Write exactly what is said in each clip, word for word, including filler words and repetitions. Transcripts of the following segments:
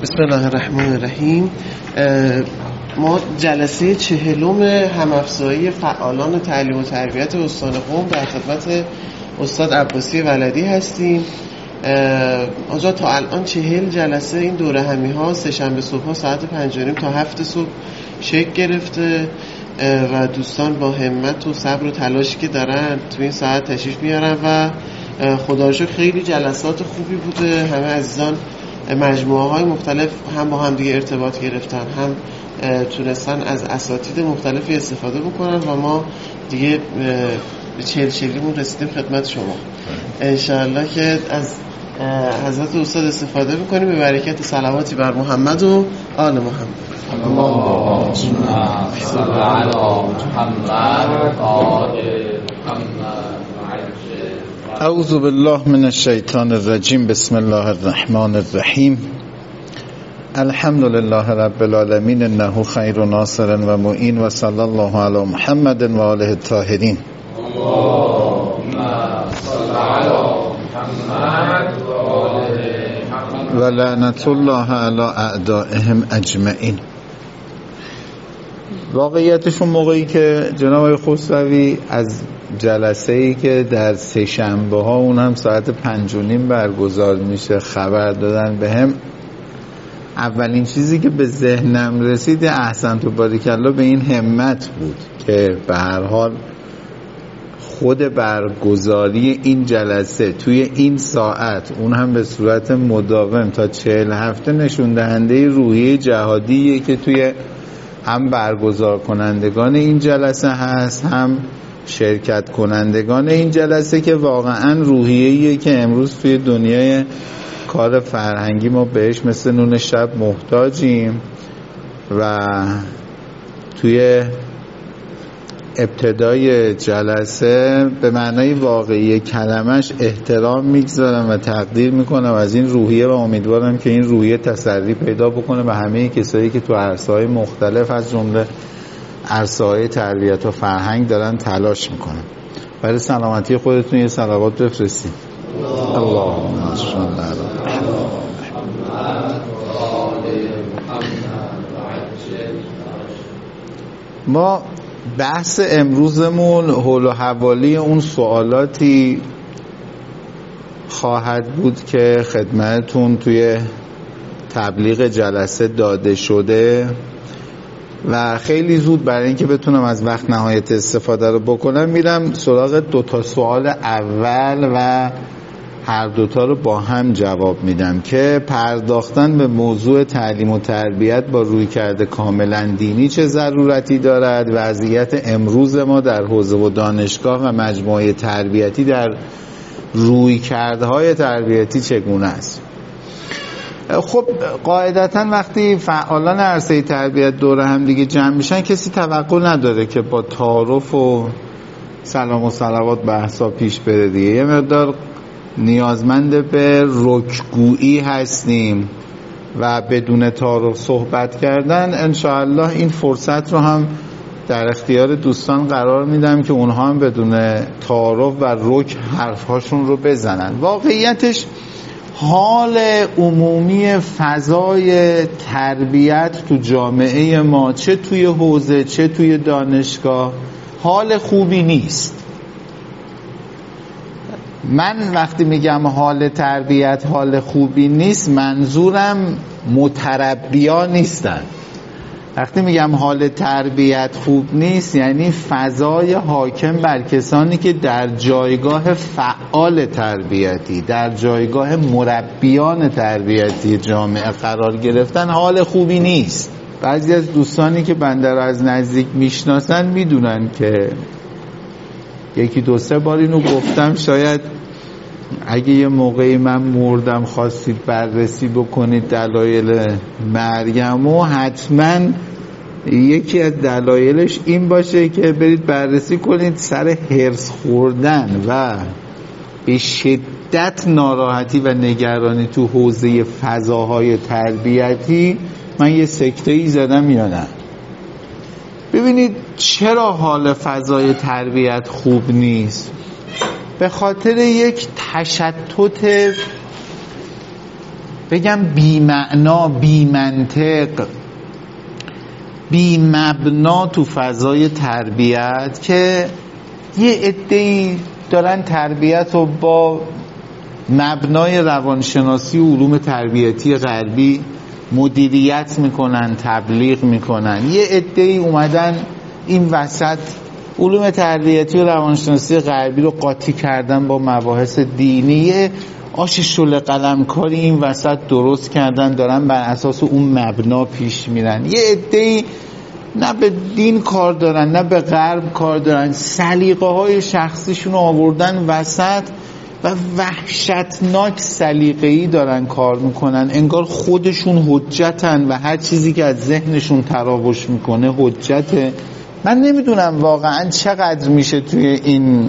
بسم الله الرحمن الرحیم. ما جلسه چهلم هم‌افزایی فعالان تعلیم و تربیت استان قم در خدمت استاد عباسی ولدی هستیم. آنجا تا الان چهل جلسه این دوره همی ها سه شنبه صبح ها ساعت پنج و نیم تا هفت صبح شکل گرفته و دوستان با همت و صبر و تلاشی که دارن تو این ساعت تشریف میارن و خدا رو شکر خیلی جلسات خوبی بوده. همه عزیزان مجموعه های مختلف هم با هم دیگه ارتباط گرفتن، هم تونستن از اساتید مختلفی استفاده بکنن و ما دیگه به چهل چهلیمون رسیدیم خدمت شما. انشاءالله که از حضرت استاد استفاده بکنیم به برکت صلواتی بر محمد و آل محمد. اللهم صل علی محمد و آل محمد. اعوذ بالله من الشیطان الرجیم. بسم الله الرحمن الرحیم. الحمد لله رب العالمین انه خیر ناصر و معین و صلی الله علی محمد و آله الطاهرین. اللهم صل علی محمد و آل محمد و لعنت الله علی اعدائهم اجمعین. واقعیتشون موقعی که جناب خسروی از جلسه ای که در سه شنبه ها اون هم ساعت پنج و نیم برگزار میشه خبر دادن به هم، اولین چیزی که به ذهنم رسید احسن تو باریکالله به این همت بود که به هر حال خود برگزاری این جلسه توی این ساعت اون هم به صورت مداوم تا چهل هفته نشون دهنده روحیه جهادیه که توی هم برگزار کنندگان این جلسه هست، هم شرکت کنندگان این جلسه، که واقعا روحیه‌ایه که امروز توی دنیای کار فرهنگی ما بهش مثل نون شب محتاجیم. و توی ابتدای جلسه به معنای واقعی کلمش احترام میگذارم و تقدیر میکنم از این روحیه و امیدوارم که این روحیه تسری پیدا بکنه و همه کسایی که تو عرصه‌های مختلف از جمله عرصه‌های تربیت و فرهنگ دارن تلاش میکنن. برای سلامتی خودتون یه صلوات بفرستید. اللهم صل علی محمد. ما بحث امروزمون حول و حوالی اون سوالاتی خواهد بود که خدمتتون توی تبلیغ جلسه داده شده و خیلی زود برای اینکه بتونم از وقت نهایت استفاده رو بکنم میرم سراغ دوتا سوال اول و هر دوتا رو با هم جواب میدم که پرداختن به موضوع تعلیم و تربیت با رویکرد کاملا دینی چه ضرورتی دارد، وضعیت امروز ما در حوزه و دانشگاه و مجموعه تربیتی در رویکردهای تربیتی چگونه است. خب قاعدتا وقتی فعالان عرصه تربیت دور هم دیگه جمع میشن کسی توقع نداره که با تعارف و سلام و صلوات بحثا پیش بره دیگه. یه مقدار نیازمند به رکگویی هستیم و بدون تعارف صحبت کردن. انشاءالله این فرصت رو هم در اختیار دوستان قرار میدم که اونها هم بدون تعارف و رک حرفهاشون رو بزنن. واقعیتش حال عمومی فضای تربیت تو جامعه ما چه توی حوزه چه توی دانشگاه حال خوبی نیست. من وقتی میگم حال تربیت حال خوبی نیست منظورم متربیا نیستن. وقتی میگم حال تربیت خوب نیست یعنی فضای حاکم بر کسانی که در جایگاه فعال تربیتی در جایگاه مربیان تربیتی جامعه قرار گرفتن حال خوبی نیست. بعضی از دوستانی که بنده را از نزدیک میشناسن میدونن که یکی دو سه بار اینو گفتم، شاید اگه یه موقعی من مردم خواستید بررسی بکنید دلایل مرگم و حتما یکی از دلایلش این باشه که برید بررسی کنید سر هرس خوردن و به شدت ناراحتی و نگرانی تو حوزه فضاهای تربیتی من یه سکته‌ای زدم یا نه. ببینید چرا حال فضای تربیت خوب نیست؟ به خاطر یک تشتت بگم بی معنا، بی منطق، بی مبنا تو فضای تربیت که یه عده‌ای دارن تربیت رو با مبنای روانشناسی و علوم تربیتی غربی مدیریت میکنن، تبلیغ میکنن. یه عده‌ای اومدن این وسط علوم تربیتی و روانشناسی غربی رو قاطی کردن با مباحث دینی، آش شل قلمکاری این وسط درست کردن، دارن بر اساس اون مبنا پیش میرن. یه عده‌ای نه به دین کار دارن نه به غرب کار دارن، سلیقه های شخصیشون رو آوردن وسط و وحشتناک سلیقه‌ای دارن کار میکنن، انگار خودشون حجتن و هر چیزی که از ذهنشون تراوش میکنه حجته. من نمیدونم واقعا چقدر میشه توی این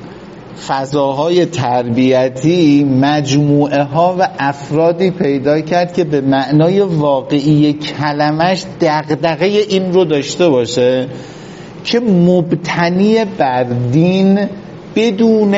فضاهای تربیتی مجموعه ها و افرادی پیدا کرد که به معنای واقعی کلمش دغدغه این رو داشته باشه که مبتنی بر دین، بدون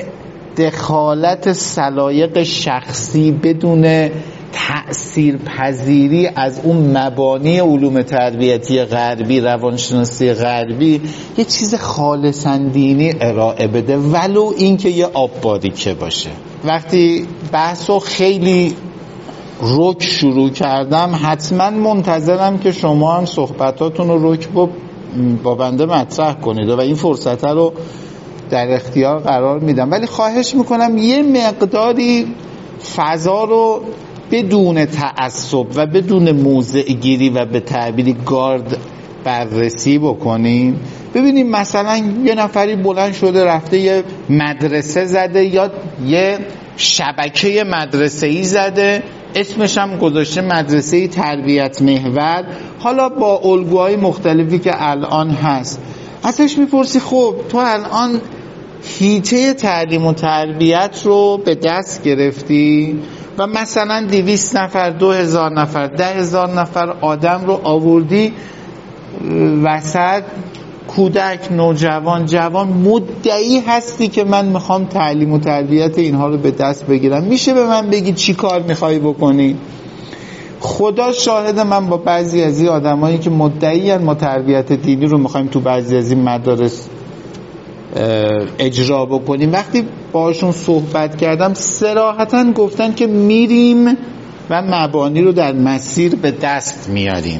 دخالت سلایق شخصی، بدون تأثیر پذیری از اون مبانی علوم تربیتی غربی، روانشناسی غربی، یه چیز خالصاً دینی ارائه بده، ولو این که یه آب باریکه باشه. وقتی بحثو خیلی رک شروع کردم، حتما منتظرم که شما هم صحبتاتون رو رک با بنده مطرح کنید و این فرصت رو در اختیار قرار میدم، ولی خواهش میکنم یه مقداری فضا رو بدون تعصب و بدون موضع گیری و به تعبیری گارد بررسی بکنیم. ببینیم مثلا یه نفری بلند شده رفته یه مدرسه زده یا یه شبکه مدرسه‌ای زده، اسمش هم گذاشته مدرسه تربیت محور، حالا با الگوهای مختلفی که الان هست. ازش میپرسی خب تو الان هیچه تعلیم و تربیت رو به دست گرفتی و مثلا دویست نفر، دو هزار نفر، ده هزار نفر آدم رو آوردی وسط، کودک، نوجوان، جوان، مدعی هستی که من میخوام تعلیم و تربیت اینها رو به دست بگیرم. میشه به من بگی چی کار میخوای بکنی؟ خدا شاهد، من با بعضی از این آدمایی که مدعی ما تربیت دینی رو میخوایم تو بعضی از این مدارس اجرا بکنیم، وقتی باشون صحبت کردم صراحتاً گفتن که میریم و مبانی رو در مسیر به دست میاریم،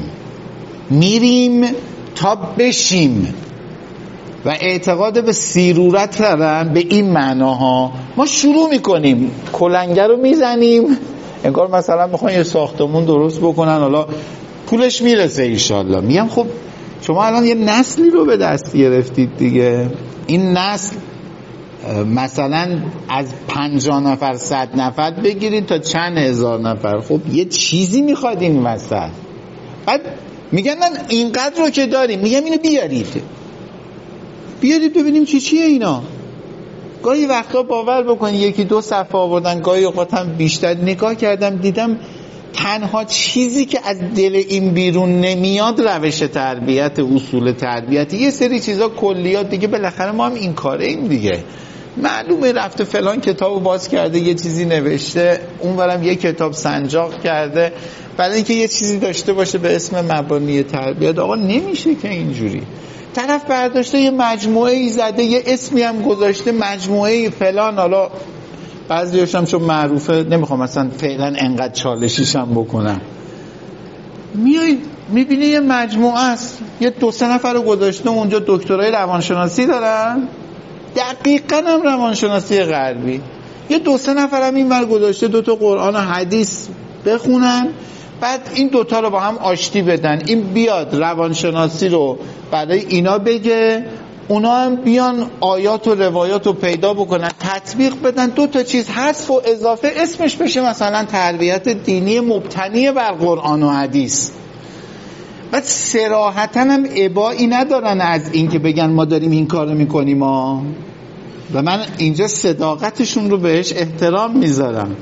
میریم تا بشیم و اعتقاد به سیرورت دارن. به این معناها ما شروع میکنیم کلنگه رو میزنیم، انگار مثلا میخوان یه ساختمون درست بکنن، حالا پولش میرسه ایشالله. میگم خب شما الان یه نسلی رو به دست گرفتید دیگه، این نسل مثلا از پنجاه نفر صد نفر بگیرید تا چند هزار نفر، خب یه چیزی میخواد این وسط. بعد میگن من اینقدر رو که داریم، میگم اینو بیارید بیارید ببینیم چی چیه اینا. گاهی وقتا باور بکنید یکی دو صفحه آوردن، گاهی اوقات هم بیشتر. نگاه کردم دیدم تنها چیزی که از دل این بیرون نمیاد روش تربیت، اصول تربیت، یه سری چیزا کلیات دیگه. بالاخره ما هم این کاره ایم دیگه، معلومه رفته فلان کتابو باز کرده یه چیزی نوشته، اونورم یه کتاب سنجاق کرده برای اینکه یه چیزی داشته باشه به اسم مبانی تربیت. آقا نمیشه که اینجوری. طرف برداشته یه مجموعه ای زده، یه اسمی هم گذاشته مجموعه فلان، حالا بعضی‌هاش هم چون معروفه نمیخوام مثلا فعلا انقدر چالشیشم بکنم. میای میبینی یه مجموعه است، یه دو سه نفر رو گذاشته اونجا دکترای روانشناسی دارن، دقیقاً هم روانشناسی غربی، یه دو سه نفر هم این ور گذاشته دو تا قرآن و حدیث بخونن، بعد این دوتا رو با هم آشتی بدن، این بیاد روانشناسی رو برای اینا بگه، اونا هم بیان آیات و روایات رو پیدا بکنن تطبیق بدن، دو تا چیز حذف و اضافه، اسمش بشه مثلا تربیت دینی مبتنی بر قرآن و حدیث. بعد صراحتاً هم ابایی ندارن از این که بگن ما داریم این کار رو میکنیم ها. و من اینجا صداقتشون رو بهش احترام میذارم.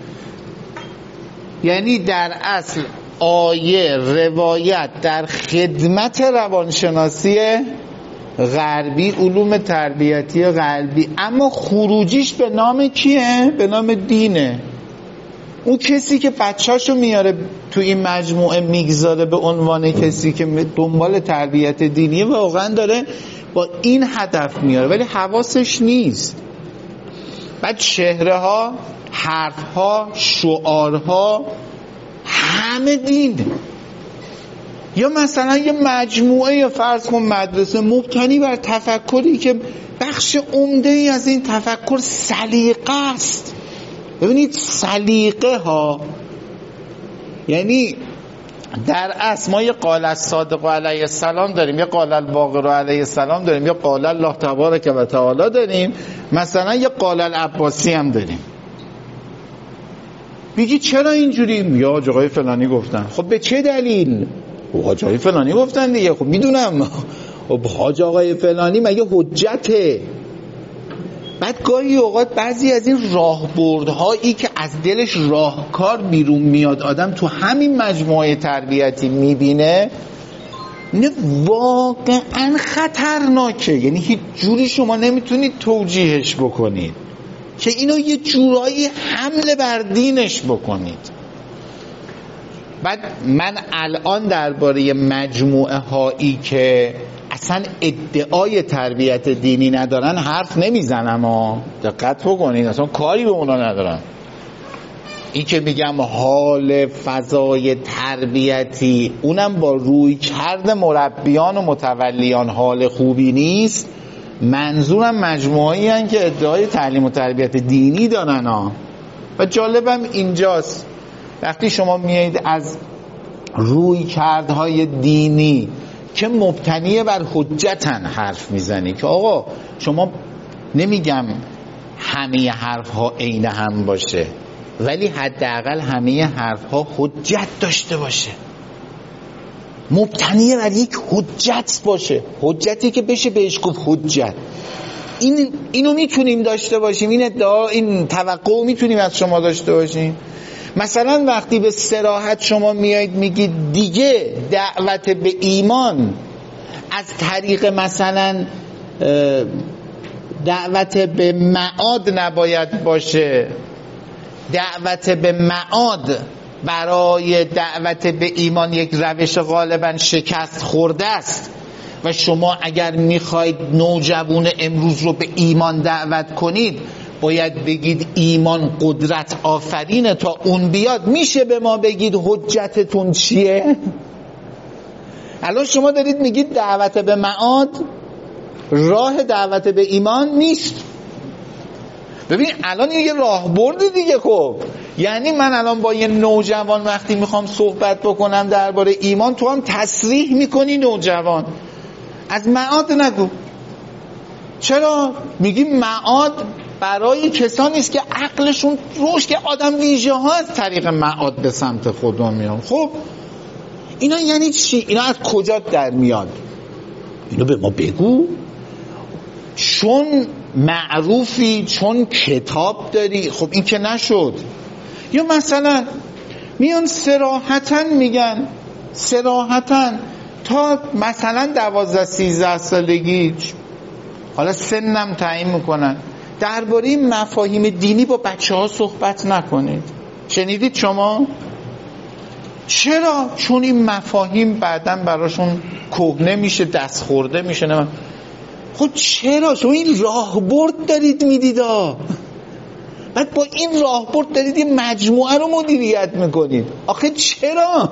یعنی در اصل آیه روایت در خدمت روانشناسی غربی، علوم تربیتی غربی، اما خروجیش به نام کیه؟ به نام دینه. اون کسی که بچه‌شو میاره تو این مجموعه میگذاره به عنوان کسی که دنبال تربیت دینی واقعا داره با این هدف میاره، ولی حواسش نیست. بعد چهره ها، حرف ها، شعارها همه دین. یا مثلا یه مجموعه یا فرض کن مدرسه مبتنی بر تفکری که بخش عمده ای از این تفکر سلیقه است. ببینید سلیقه ها، یعنی در اصل ما یه قال الصادق علیه السلام داریم، یه قال الباقر علیه السلام داریم، یه قال الله تبارک و تعالی داریم، مثلا یه قال العباسی هم داریم. میگی چرا اینجوری؟ یا آقای فلانی گفتن. خب به چه دلیل؟ حاج آقای فلانی گفتن دیگه. خب میدونم. خب حاج آقای فلانی مگه حجته؟ بعد گاهی اوقات بعضی از این راهبردهایی که از دلش راهکار بیرون میاد آدم تو همین مجموعه تربیتی میبینه، نه واقعا خطرناکه. یعنی هیچ جوری شما نمیتونید توجیهش بکنید که اینو یه جورایی حمله بر دینش بکنید. بعد من الان درباره مجموعه هایی که اصلا ادعای تربیت دینی ندارن حرف نمیزنم ها، دقت بکنید، اصلا کاری به اونا ندارم. این که میگم حال فضای تربیتی اونم با روی کرد مربیان و متولیان حال خوبی نیست، منظورم مجموعه‌ای هستن که ادعای تعلیم و تربیت دینی دارن ها. و جالبم اینجاست وقتی شما میایید از روی کردهای دینی که مبتنی بر حجتن حرف میزنی که آقا شما، نمیگم همه حرف ها عین هم باشه، ولی حداقل همه حرف ها حجت داشته باشه، مبتنی بر یک حجت باشه، حجتی که بشه بهش گفت حجت. این اینو میتونیم داشته باشیم، این ادعا، این توقع میتونیم از شما داشته باشیم. مثلا وقتی به صراحت شما میایید میگید دیگه دعوت به ایمان از طریق مثلا دعوت به معاد نباید باشه، دعوت به معاد برای دعوت به ایمان یک روش غالبا شکست خورده است و شما اگر میخواید نوجوان امروز رو به ایمان دعوت کنید باید بگید ایمان قدرت آفرینه، تا اون بیاد میشه به ما بگید حجتتون چیه؟ الان شما دارید میگید دعوت به معاد راه دعوت به ایمان نیست. ببین الان یه راهبرد دیگه. خب یعنی من الان با یه نوجوان وقتی میخوام صحبت بکنم درباره ایمان، تو هم تصریح میکنی نوجوان از معاد نگو. چرا؟ میگی معاد برای کسانی است که عقلشون روش، که آدم ویژه ها از طریق معاد به سمت خدا میان. خب اینا یعنی چی؟ اینا از کجا در میاد؟ اینو به ما بگو. چون معروفی، چون کتاب داری، خب این که نشد. یا مثلا میان صراحتاً میگن، صراحتاً تا مثلا دوازده سیزده سالگی، حالا سنم تعیین میکنن، درباره مفاهیم دینی با بچه ها صحبت نکنید. شنیدید شما؟ چرا؟ چون این مفاهیم بعداً براشون کهنه میشه، دست خورده میشه. نه خب چرا؟ شما این راهبرد دارید میدیدا، بعد با این راهبرد دارید این مجموعه رو مدیریت میکنید. آخه چرا؟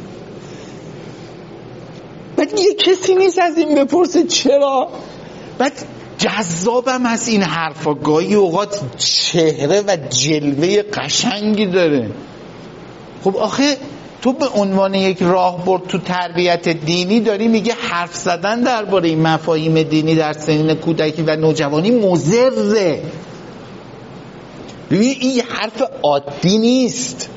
بعد یه کسی نیست از این بپرسه چرا؟ بعد جذابم از این حرفا گاهی اوقات چهره و جلوه قشنگی داره. خب آخه تو به عنوان یک راهبرد تو تربیت دینی داری میگه حرف زدن درباره این مفاهیم دینی در سنین کودکی و نوجوانی مضره. ببین این حرف عادی نیست.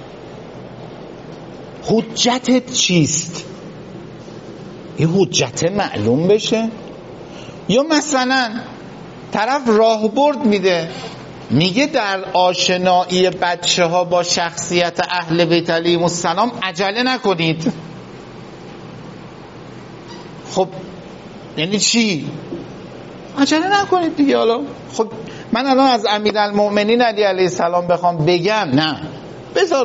حجتت چیست؟ این حجت معلوم بشه. یا مثلا طرف راهبرد میده، میگه در آشنایی بچه ها با شخصیت اهل بیت علیهم السلام عجله نکنید. خب یعنی چی؟ عجله نکنید دیگه. حالا خب من الان از امیرالمؤمنین علی علیه السلام بخوام بگم، نه بذار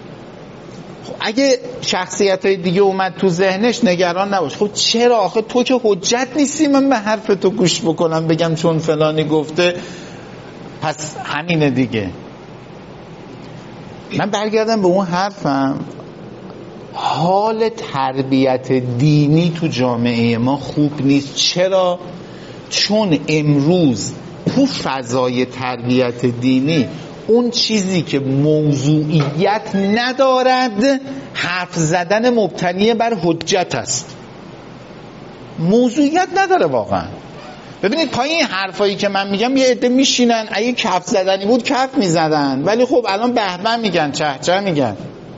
اگه شخصیت های دیگه اومد تو ذهنش نگران نباش. خب چرا آخه تو که حجت نیستی من به حرف تو گوش بکنم بگم چون فلانی گفته پس همینه دیگه. من برگردم به اون حرفم، حال تربیت دینی تو جامعه ما خوب نیست. چرا؟ چون امروز تو فضای تربیت دینی اون چیزی که موضوعیت ندارد حرف زدن مبتنی بر حجت است. موضوعیت نداره واقعا. ببینید پای این حرفایی که من میگم یه عده میشینن اگه کف زدنی بود کف میزدن، ولی خب الان بهبه میگن، چه چه میگن.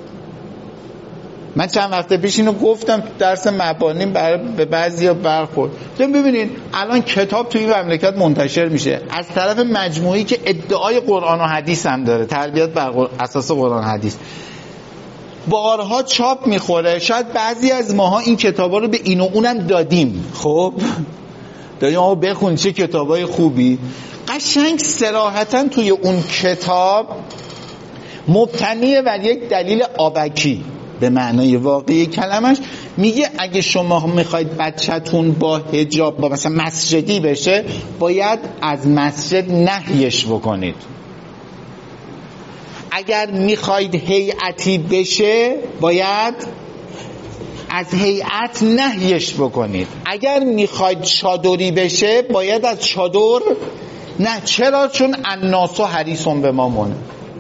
من چند وقت پیش اینو گفتم درس مبانی بر به بعضیا برخورد. ببینید الان کتاب توی این مملکت منتشر میشه از طرف مجموعه‌ای که ادعای قرآن و حدیث هم داره، تربیت بر اساس قرآن و حدیث، بارها چاپ میخوره. شاید بعضی از ماها این کتابا رو به این و اونم دادیم، خب داریم آقا بخون چه کتابای خوبی. قشنگ صراحتا توی اون کتاب مبتنی بر یک دلیل آبکی به معنای واقعی کلمش میگه اگه شما میخواید بچه‌تون با حجاب با مثلا مسجدی بشه باید از مسجد نهیش بکنید. اگر میخواید هیئتی بشه باید از هیئت نهیش بکنید. اگر میخواید چادری بشه باید از چادر نه. چرا؟ چون الناس و حریصون به ما مونه.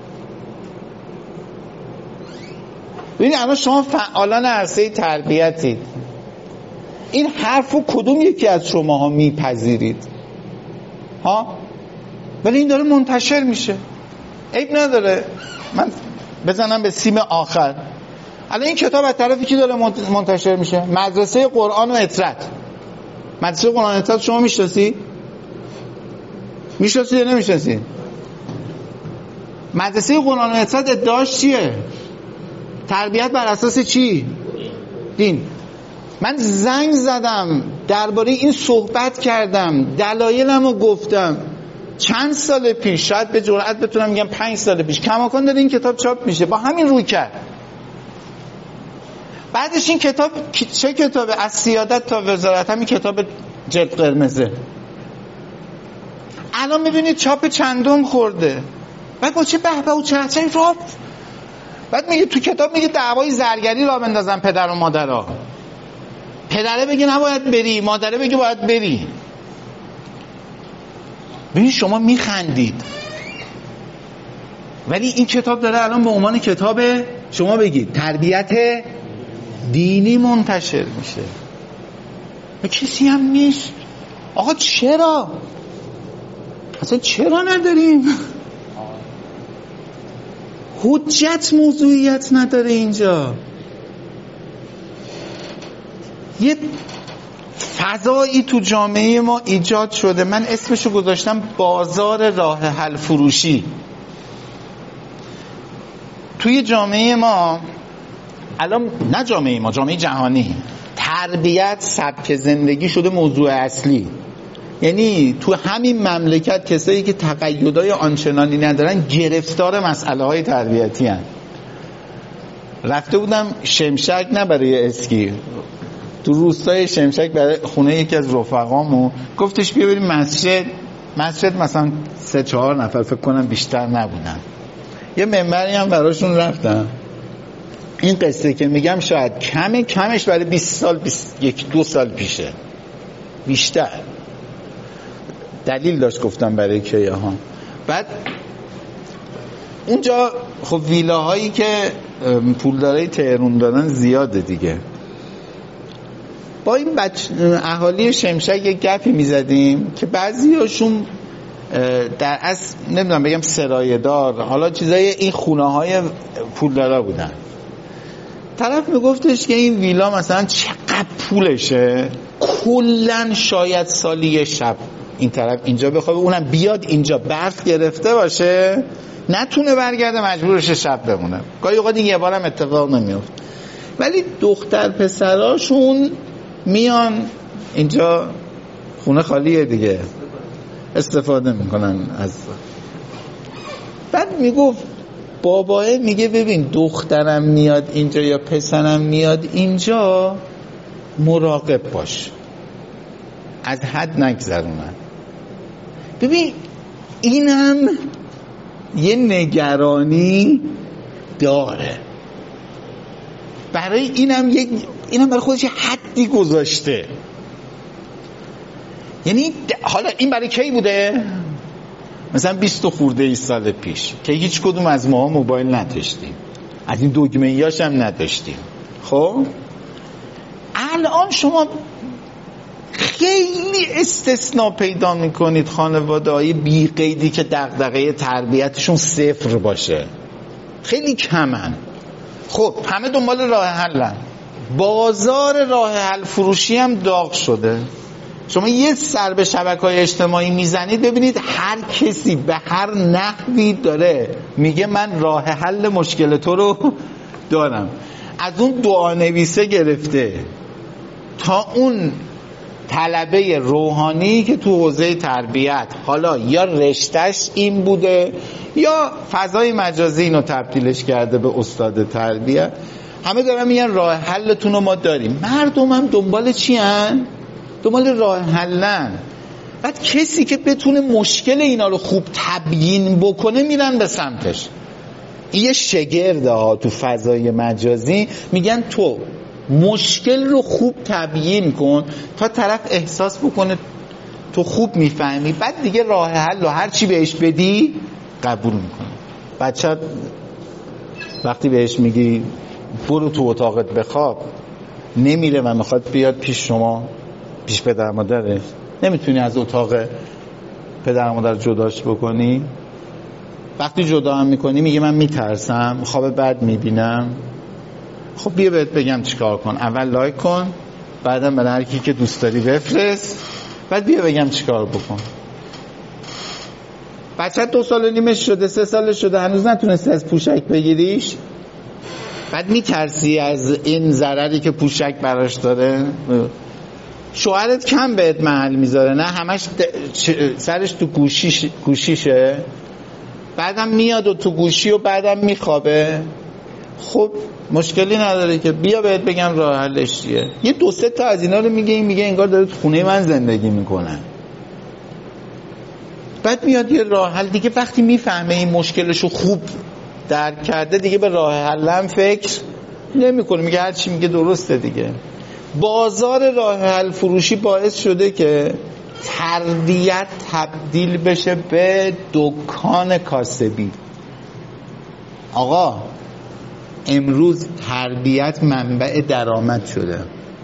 ببینید الان شما فعالان عرصه تربیتید، این حرفو کدوم یکی از شماها میپذیرید؟ ها؟ ولی این داره منتشر میشه. عیب نداره من بزنم به سیم آخر. الان این کتاب از طرفی کی داره منتشر میشه؟ مدرسه قرآن و اطرت. مدرسه قرآن و اطرت شما میشناسی؟ میشناسی یا نمیشناسی؟ مدرسه قرآن و اطرت ادعاش چیه؟ تربیت بر اساس چی؟ دین. من زنگ زدم درباره این صحبت کردم، دلایلمو گفتم چند سال پیش، شاید به جرئت بتونم میگم پنج سال پیش کماکان داره این کتاب چاپ میشه با همین روی کرد. بعدش این کتاب چه کتابه؟ از سیادت تا وزارت، همین کتاب جلد قرمزه. الان میبینید چاپ چندم خورده. بعد با چه بهبه و چه چه راب. بعد میگه تو کتاب میگه دعوای زرگری را بندازن پدر و مادرها. پدره بگه نباید بری، مادره بگه باید بری. ببین شما میخندید ولی این کتاب داره الان به عنوان کتاب شما بگید تربیت دینی منتشر میشه و کسی هم نیست. آقا چرا؟ اصلا چرا نداریم؟ حجت موضوعیت نداره اینجا. یه فضایی تو جامعه ما ایجاد شده، من اسمشو گذاشتم بازار راه حل فروشی. توی جامعه ما الان، نه جامعه ما، جامعه جهانی، تربیت سبک زندگی شده موضوع اصلی. یعنی تو همین مملکت کسایی که تقیدهای آنچنانی ندارن گرفتار مسئله های تربیتی هن. رفته بودم شمشک، نه برای اسکی، تو روستای شمشک برای خونه یکی از رفقامو، گفتش بیا بریم مسجد. مسجد مثلا سه چهار نفر فکر کنم بیشتر نبودن. یه منبری هم براشون رفتم. این قصه که میگم شاید کمه کمش برای بیست سال، بیست یک دو سال پیشه، بیشتر. دلیل داشت گفتم برای که ها. بعد اونجا خب ویلاهایی که پولدارای تهران دارن زیاده دیگه. با این بچ... اهالی شمشک یک گپی میزدیم که بعضی هاشون در اصل نمیدونم بگم سرایه‌دار، حالا چیزای این خونه های پولدارا بودن. طرف میگفتش که این ویلا مثلا چقدر پولشه، کلن شاید سالی یه شب این طرف اینجا بخوابه، اونم بیاد اینجا برف گرفته باشه نتونه برگرده، مجبورشه شب بمونه. گاهی اوقات این یه بارم اتفاق نمیفته. ولی دختر پسراشون میان اینجا، خونه خالیه دیگه، استفاده میکنن از. بعد میگفت باباه میگه ببین دخترم میاد اینجا یا پسرم میاد اینجا، مراقب باش، از حد نگذرونن. ببین اینم یه نگرانی داره، برای اینم یک اینم برای خودش حدی گذاشته. یعنی حالا این برای کی بوده؟ مثلا بیست خورده ای سال پیش که هیچ کدوم از ما موبایل نداشتیم، از این دگمه‌ایاش هم نداشتیم. خب الان شما خیلی استثناء پیدا میکنید خانواده‌های بی قیدی که دغدغه تربیتشون صفر باشه، خیلی کمن. خب همه دنبال راه حلن، بازار راه حل فروشی هم داغ شده. شما یه سر به شبکه‌های اجتماعی میزنید ببینید هر کسی به هر نحوی داره میگه من راه حل مشکل تو رو دارم، از اون دعانویسه گرفته تا اون طلبه روحانی که تو حوزه تربیت حالا یا رشتهش این بوده یا فضای مجازی اینو تبدیلش کرده به استاد تربیت، همه دارن میگن راه حلتون رو ما داریم. مردم هم دنبال چی هن؟ دنبال راه حلن. بعد کسی که بتونه مشکل اینا رو خوب تبیین بکنه میرن به سمتش. این یه شگرده ها تو فضای مجازی میگن تو مشکل رو خوب تبیین کن تا طرف احساس بکنه تو خوب میفهمی، بعد دیگه راه حل و هر چی بهش بدی قبول میکنه. بچه وقتی بهش میگی برو تو اتاقت بخواب نمیره و میخواد بیاد پیش شما، پیش پدر مادرش، نمیتونی از اتاق پدر مادر جداش بکنی. وقتی جدا هم میکنی میگه من میترسم، خواب بد میبینم. خب بیا بهت بگم چیکار کن، اول لایک کن، بعدم برای هر کی که دوست داری بفرست، بعد بیا بگم چیکار بکن. بچه دو سال و نیمش شده، سه سال شده، هنوز نتونستی از پوشک بگیریش، بعد میترسی از این ضرری که پوشک براش داره. شوهرت کم بهت محل میذاره، نه همش سرش تو گوشیش گوشیشه، بعدم میاد و تو گوشی و بعدم میخوابه. خب مشکلی نداره که بیا بهت بگم راه حلش چیه. یه دو سه تا از اینا رو میگه، این میگه انگار داره تو خونه من زندگی میکنه. بعد میاد یه راه حل دیگه، وقتی میفهمه این مشکلشو خوب درک کرده دیگه به راه حل هم فکر نمیکنه، میگه هر چی میگه درسته دیگه. بازار راه حل فروشی باعث شده که تربیت تبدیل بشه به دکان کاسبی. آقا امروز تربیت منبع درآمد شده.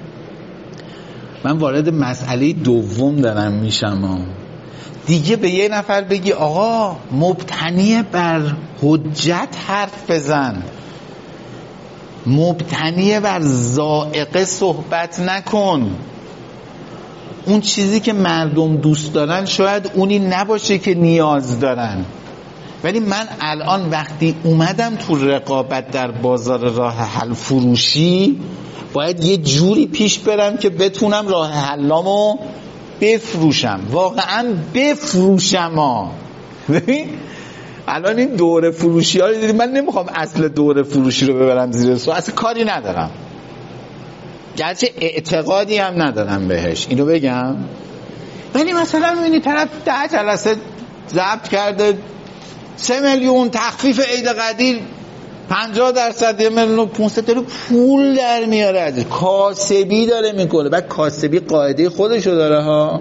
من وارد مسئله دوم دارم میشم. دیگه به یه نفر بگی آقا مبتنی بر حجت حرف بزن، مبتنی بر ذائقه صحبت نکن. اون چیزی که مردم دوست دارن شاید اونی نباشه که نیاز دارن، ولی من الان وقتی اومدم تو رقابت در بازار راه حل فروشی باید یه جوری پیش برم که بتونم راه حلامو بفروشم، واقعا بفروشم ها. ببین الان این دوره فروشی ها رو دیدید، من نمیخوام اصل دوره فروشی رو ببرم زیر سوال، اصلا کاری ندارم، گرچه اعتقادی هم ندارم بهش، اینو بگم. ولی مثلا میبینی طرف ده جلسه ضبط کرده، سه میلیون تخفیف عید قدیر، پنجاه درصد، یه میلیون و پونصد داره پول در میاره، ازش کاسبی داره میکنه. بعد کاسبی قاعده خودشو داره ها.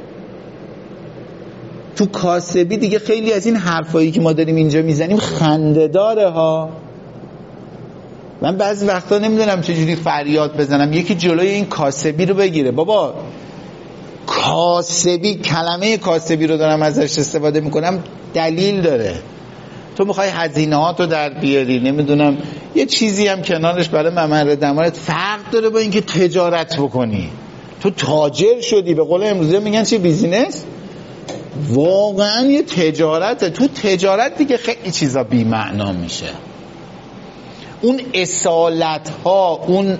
تو کاسبی دیگه خیلی از این حرفایی که ما داریم اینجا میزنیم خنده داره ها. من بعضی وقتا نمیدونم چجوری فریاد بزنم یکی جلوی این کاسبی رو بگیره. بابا کاسبی، کلمه کاسبی رو دارم ازش استفاده میکنم، دلیل داره. تو میخوای هزینه ها تو در بیاری، نمیدونم یه چیزی هم کنارش برای ممر دمارت، فرق داره با اینکه تجارت بکنی. تو تاجر شدی، به قول امروزه میگن چی، بیزینس. واقعا یه تجارته. تو تجارت دیگه خیلی چیزا بی معنا میشه. اون اصالت ها، اون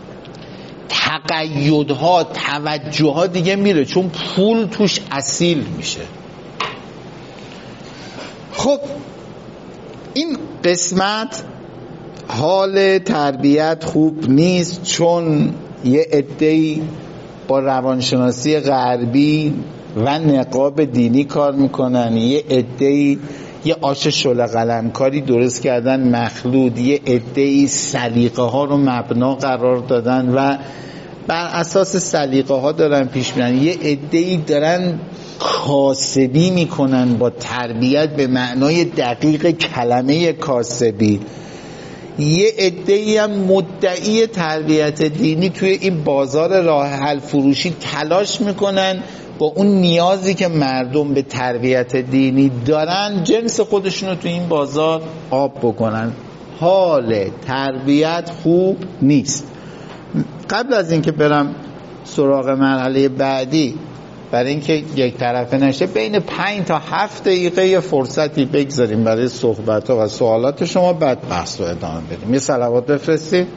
تقید ها، توجه ها دیگه میره، چون پول توش اصیل میشه. خب این قسمت حال تربیت خوب نیست، چون یه عده‌ای با روانشناسی غربی و نقاب دینی کار میکنن، یه عده‌ای یه آش شله قلمکاری درست کردن مخلوط، یه عده‌ای سلیقه ها رو مبنا قرار دادن و بر اساس سلیقه ها دارن پیش میرن، یه عده‌ای دارن کاسبی میکنن با تربیت به معنای دقیق کلمه کاسبی، یه عده‌ای هم مدعی تربیت دینی توی این بازار راه حل فروشی تلاش میکنن با اون نیازی که مردم به تربیت دینی دارن جنس خودشون رو توی این بازار آب بکنن. حال تربیت خوب نیست. قبل از اینکه برم سراغ مرحله بعدی، برای اینکه یک طرفه نشه، بین پنج تا هفت دقیقه یه فرصتی بگذاریم برای صحبت ها و سوالات شما، بعد بحث رو ادامه بدیم. یه صلوات بفرستید.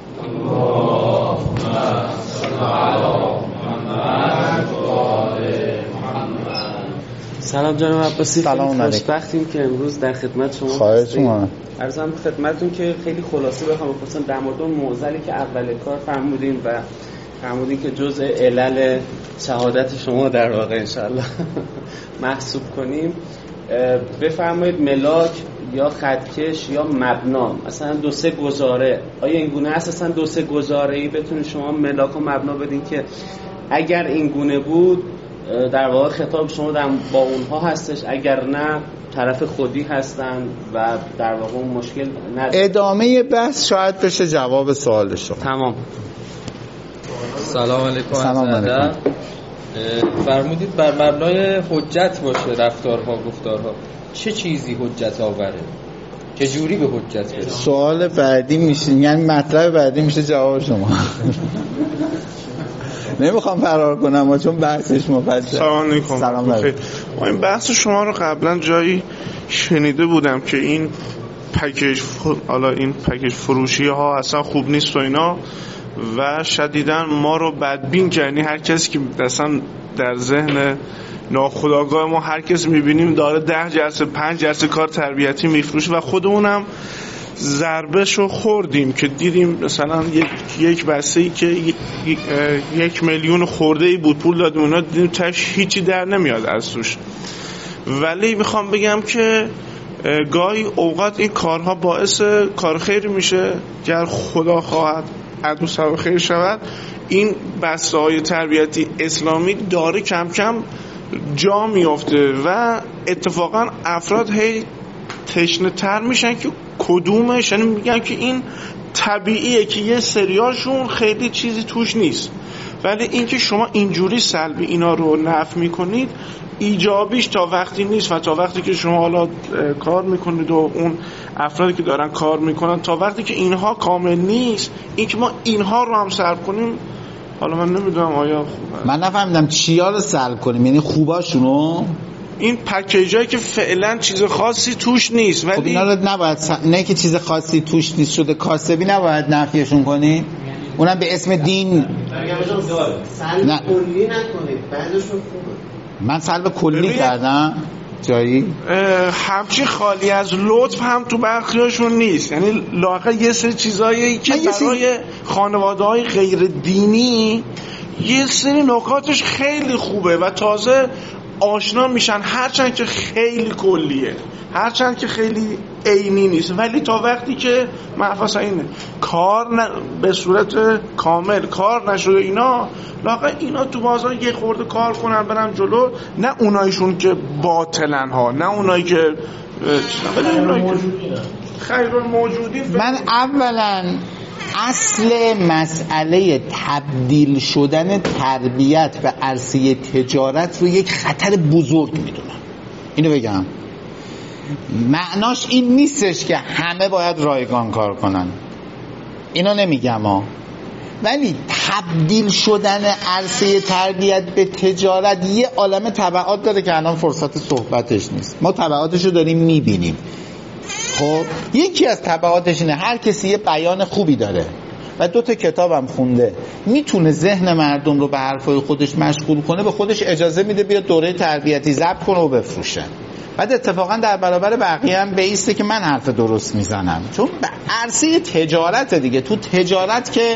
سلام جناب عباسی، سلام علیکم. خوشبختیم که امروز در خدمت شما خواهش می‌کنم. عرضم خدمتتون که خیلی خلاصه بخوام بپرسم در مورد اون معضلی که اول کار فرمودین و فرمودین که جزء علل شهادت شما در واقع انشالله محسوب کنیم. بفرمایید ملاک یا خطکش یا مبنا، مثلا دو سه گزاره، آیا این گونه هست اصلا دو سه گزاره‌ای بتونید شما ملاک و مبنا بدین که اگر این گونه بود در واقع خطاب شما در با اونها هستش، اگر نه طرف خودی هستن و در واقع اون مشکل نداره؟ ادامه بحث شاید بشه جواب سوال شما. تمام. سلام علیکم. سلام علیکم. فرمودید بر مبنای حجت باشه رفتارها گفتارها، چه چیزی حجت آوره؟ چه جوری به حجت برسه؟ سوال بعدی میشه، یعنی مطلب بعدی میشه جواب شما. نمیخوام فرار کنم چون بحثش مفصل. سلام علیکم. سلام علیکم. ما این بحث شما رو قبلا جایی شنیده بودم که این پکیج حالا این پکیج فروشی ها اصلا خوب نیست و اینا، و شدیداً ما رو بدبین کردن. هر کسی که اصلا در ذهن ناخودآگاه ما هر کس میبینیم داره ده جلسه پنج جلسه کار تربیتی میفروشه و خودمونم ضربهشو خوردیم که دیدیم مثلا یک یک بسته ای که یک, یک میلیون خورده ای بود پول دادیم اونا، دیدیم تاش هیچی در نمیاد از توش. ولی میخوام بگم که گاهی اوقات این کارها باعث کار خیر میشه، گر خدا خواهد عدو سبب خیر شود. این بسته های تربیتی اسلامی داره کم کم جا میافته و اتفاقا افراد هی تشنه تر میشن که کدومش، یعنی میگن که این طبیعیه که یه سریاشون خیلی چیزی توش نیست، ولی اینکه شما اینجوری سلبی اینا رو نفی میکنید، ایجابیش تا وقتی نیست و تا وقتی که شما حالا کار میکنید و اون افرادی که دارن کار میکنن تا وقتی که اینها کامل نیست، اینکه ما اینها رو هم سلب کنیم. حالا من نمیدونم آیا خوبه. من نفهمیدم چیا رو سلب کنیم، یعنی خوباشونو؟ این پکیجایی که فعلا چیز خاصی توش نیست، ولی خب اینا رو نباید س... نه که چیز خاصی توش نیست شده کاسبی نباید نفیشون کنی، اونم به اسم دین. سلب کلی نکنید، بعدشون خوبه. من سلب کلی کردم جایی؟ همچی خالی از لطف هم تو برخیاشون نیست، یعنی لااقل یه سری چیزایی که برای خانواده‌های غیر دینی یه سری نکاتش خیلی خوبه و تازه آشنا میشن، هرچند که خیلی کلیه، هرچند که خیلی عینی نیست، ولی تا وقتی که محفظ اینه کار ن... به صورت کامل کار نشده اینا، لااقل اینا تو بازار یه خورده کار کنن برن جلو، نه اونایشون که باطلن ها، نه اونایی که خیر موجودی. من اولا اصل مسئله تبدیل شدن تربیت به عرصه تجارت رو یک خطر بزرگ میدونم. اینو بگم معناش این نیستش که همه باید رایگان کار کنن، اینو نمیگم ها، ولی تبدیل شدن عرصه تربیت به تجارت یه عالمه تبعات داره که الان فرصت صحبتش نیست. ما تبعاتش رو داریم میبینیم. خب یکی از تبعاتش اینه هر کسی یه بیان خوبی داره و دو تا کتابم خونده، میتونه ذهن مردم رو به حرفای خودش مشغول کنه، به خودش اجازه میده بیاد دوره تربیتی ضبط کنه و بفروشه. بعد اتفاقا در برابر بقیه هم بیسته که من حرف درست میزنم، چون عرصه تجارت دیگه. تو تجارت که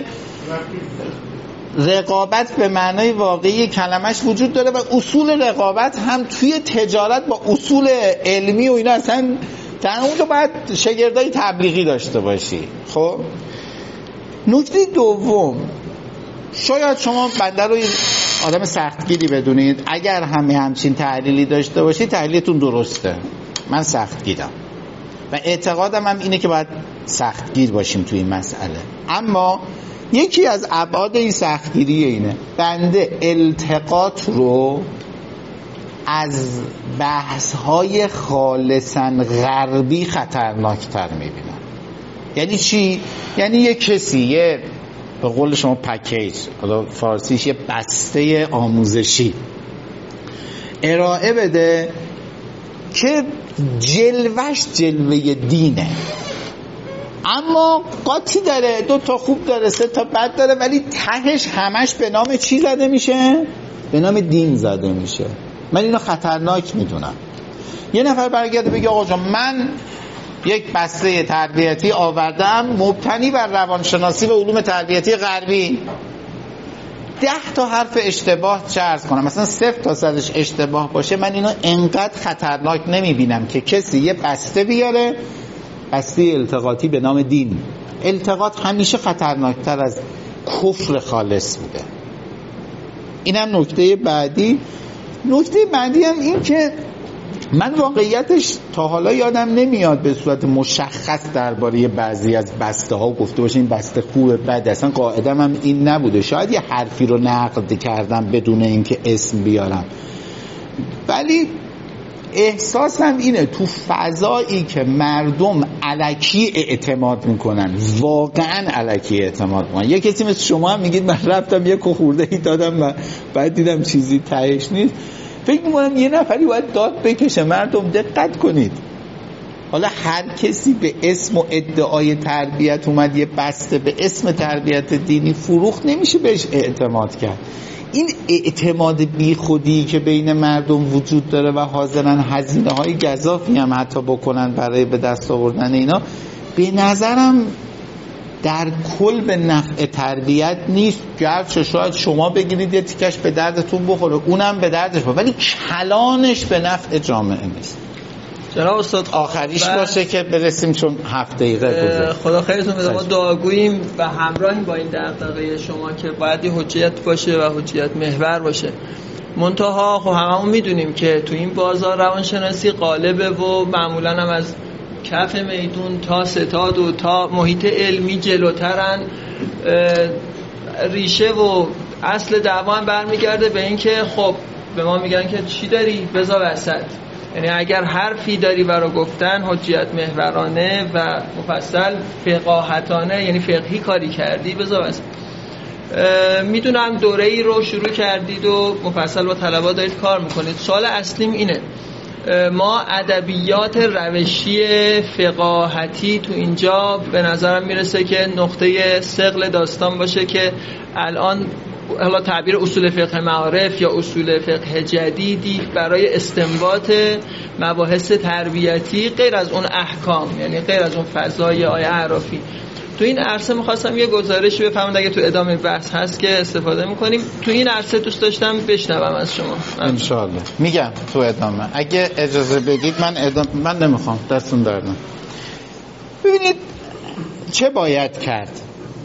رقابت به معنای واقعی کلمش وجود داره و اصول رقابت هم توی تجارت با اصول علمی و اینا اصلا در اونجا باید شاگردای تبلیغی داشته باشی. خب نکته دوم، شاید شما بنده رو آدم سختگیری بدونید، اگر همه همچین تحلیلی داشته باشید تحلیلتون درسته. من سختگیرم و اعتقادم هم اینه که باید سختگیر باشیم توی این مسئله. اما یکی از ابعاد این سختگیری اینه، بنده التقاط رو از بحث‌های خالصاً غربی خطرناکتر میبینم. یعنی چی؟ یعنی یه کسی یه به قول شما پکیج، حالا فارسیش یه بسته آموزشی ارائه بده که جلوش جلوه دینه، اما قاطی داره، دو تا خوب داره، سه تا بد داره، ولی تهش همش به نام چی زده میشه؟ به نام دین زده میشه. من اینو خطرناک میدونم. یه نفر برگرده بگه آقا جان من یک بسته تربیتی آوردم مبتنی بر روانشناسی و علوم تربیتی غربی، ده تا حرف اشتباه چه عرض کنم، مثلا صفر تا صدش اشتباه باشه، من اینو انقدر خطرناک نمیبینم که کسی یه بسته بیاره، بسته التقاطی به نام دین. التقاط همیشه خطرناکتر از کفر خالص بوده. اینم نکته بعدی. نکته بعدی هم این که من واقعیتش تا حالا یادم نمیاد به صورت مشخص درباره بعضی از بسته ها گفته باشه این بسته خوبه بده، اصلا قاعدم هم این نبوده. شاید یه حرفی رو نقد کردم بدون اینکه اسم بیارم، ولی احساسم اینه تو فضایی که مردم الکی اعتماد میکنن، واقعا الکی اعتماد میکنن. یه کسی مثل شما هم میگید من رفتم یه خورده ای دادم و بعد دیدم چیزی تهش نیست، فکر میکنم یه نفری باید داد بکشه. مردم دقت کنید، حالا هر کسی به اسم و ادعای تربیت اومد یه بسته به اسم تربیت دینی فروخت، نمیشه بهش اعتماد کرد. این اعتماد بی خودی که بین مردم وجود داره و حاضرن هزینه های گزافی هم حتی بکنن برای به دست آوردن اینا، به نظرم در کل به نفع تربیت نیست. گرچه شاید شما بگیرید یه تیکش به دردتون بخوره، اونم به دردش بخوره، ولی کلانش به نفع جامعه نیست. جناب استاد آخریش باشه که برسیم، چون هفت دقیقه گذشته. خدا خیرتون بده. ما دعاگوییم و همراهیم با این دغدغه شما که باید حجیت باشه و حجیت محور باشه. منتها خب هممون میدونیم که تو این بازار روانشناسی غالبه و معمولا هم از کف میدون تا ستاد و تا محیط علمی جلوترن. ریشه و اصل دعوا هم برمیگرده به این که خب به ما میگن که چی داری بذار وسط، یعنی اگر حرفی داری برای گفتن حجیت محورانه و مفصل فقاهتانه، یعنی فقهی کاری کردی بذار وسط. میدونم دوره ای رو شروع کردید و مفصل با طلبا دارید کار میکنید. سوال اصلیم اینه، ما ادبیات روشی فقاهتی تو اینجا به نظرم میرسه که نقطه ثقل داستان باشه که الان حالا تعبیر اصول فقه معارف یا اصول فقه جدیدی برای استنباط مباحث تربیتی غیر از اون احکام، یعنی غیر از اون فضای آیه اعرافی. تو این عرصه می‌خواستم یه گزارشی بفرمایید اگه تو ادامه بحث هست که استفاده می‌کنیم. تو این عرصه دوست داشتم بشنوم از شما. ان شاءالله میگم تو ادامه. اگه اجازه بدید من ادامه من نمیخوام دستون درد. ببینید چه باید کرد.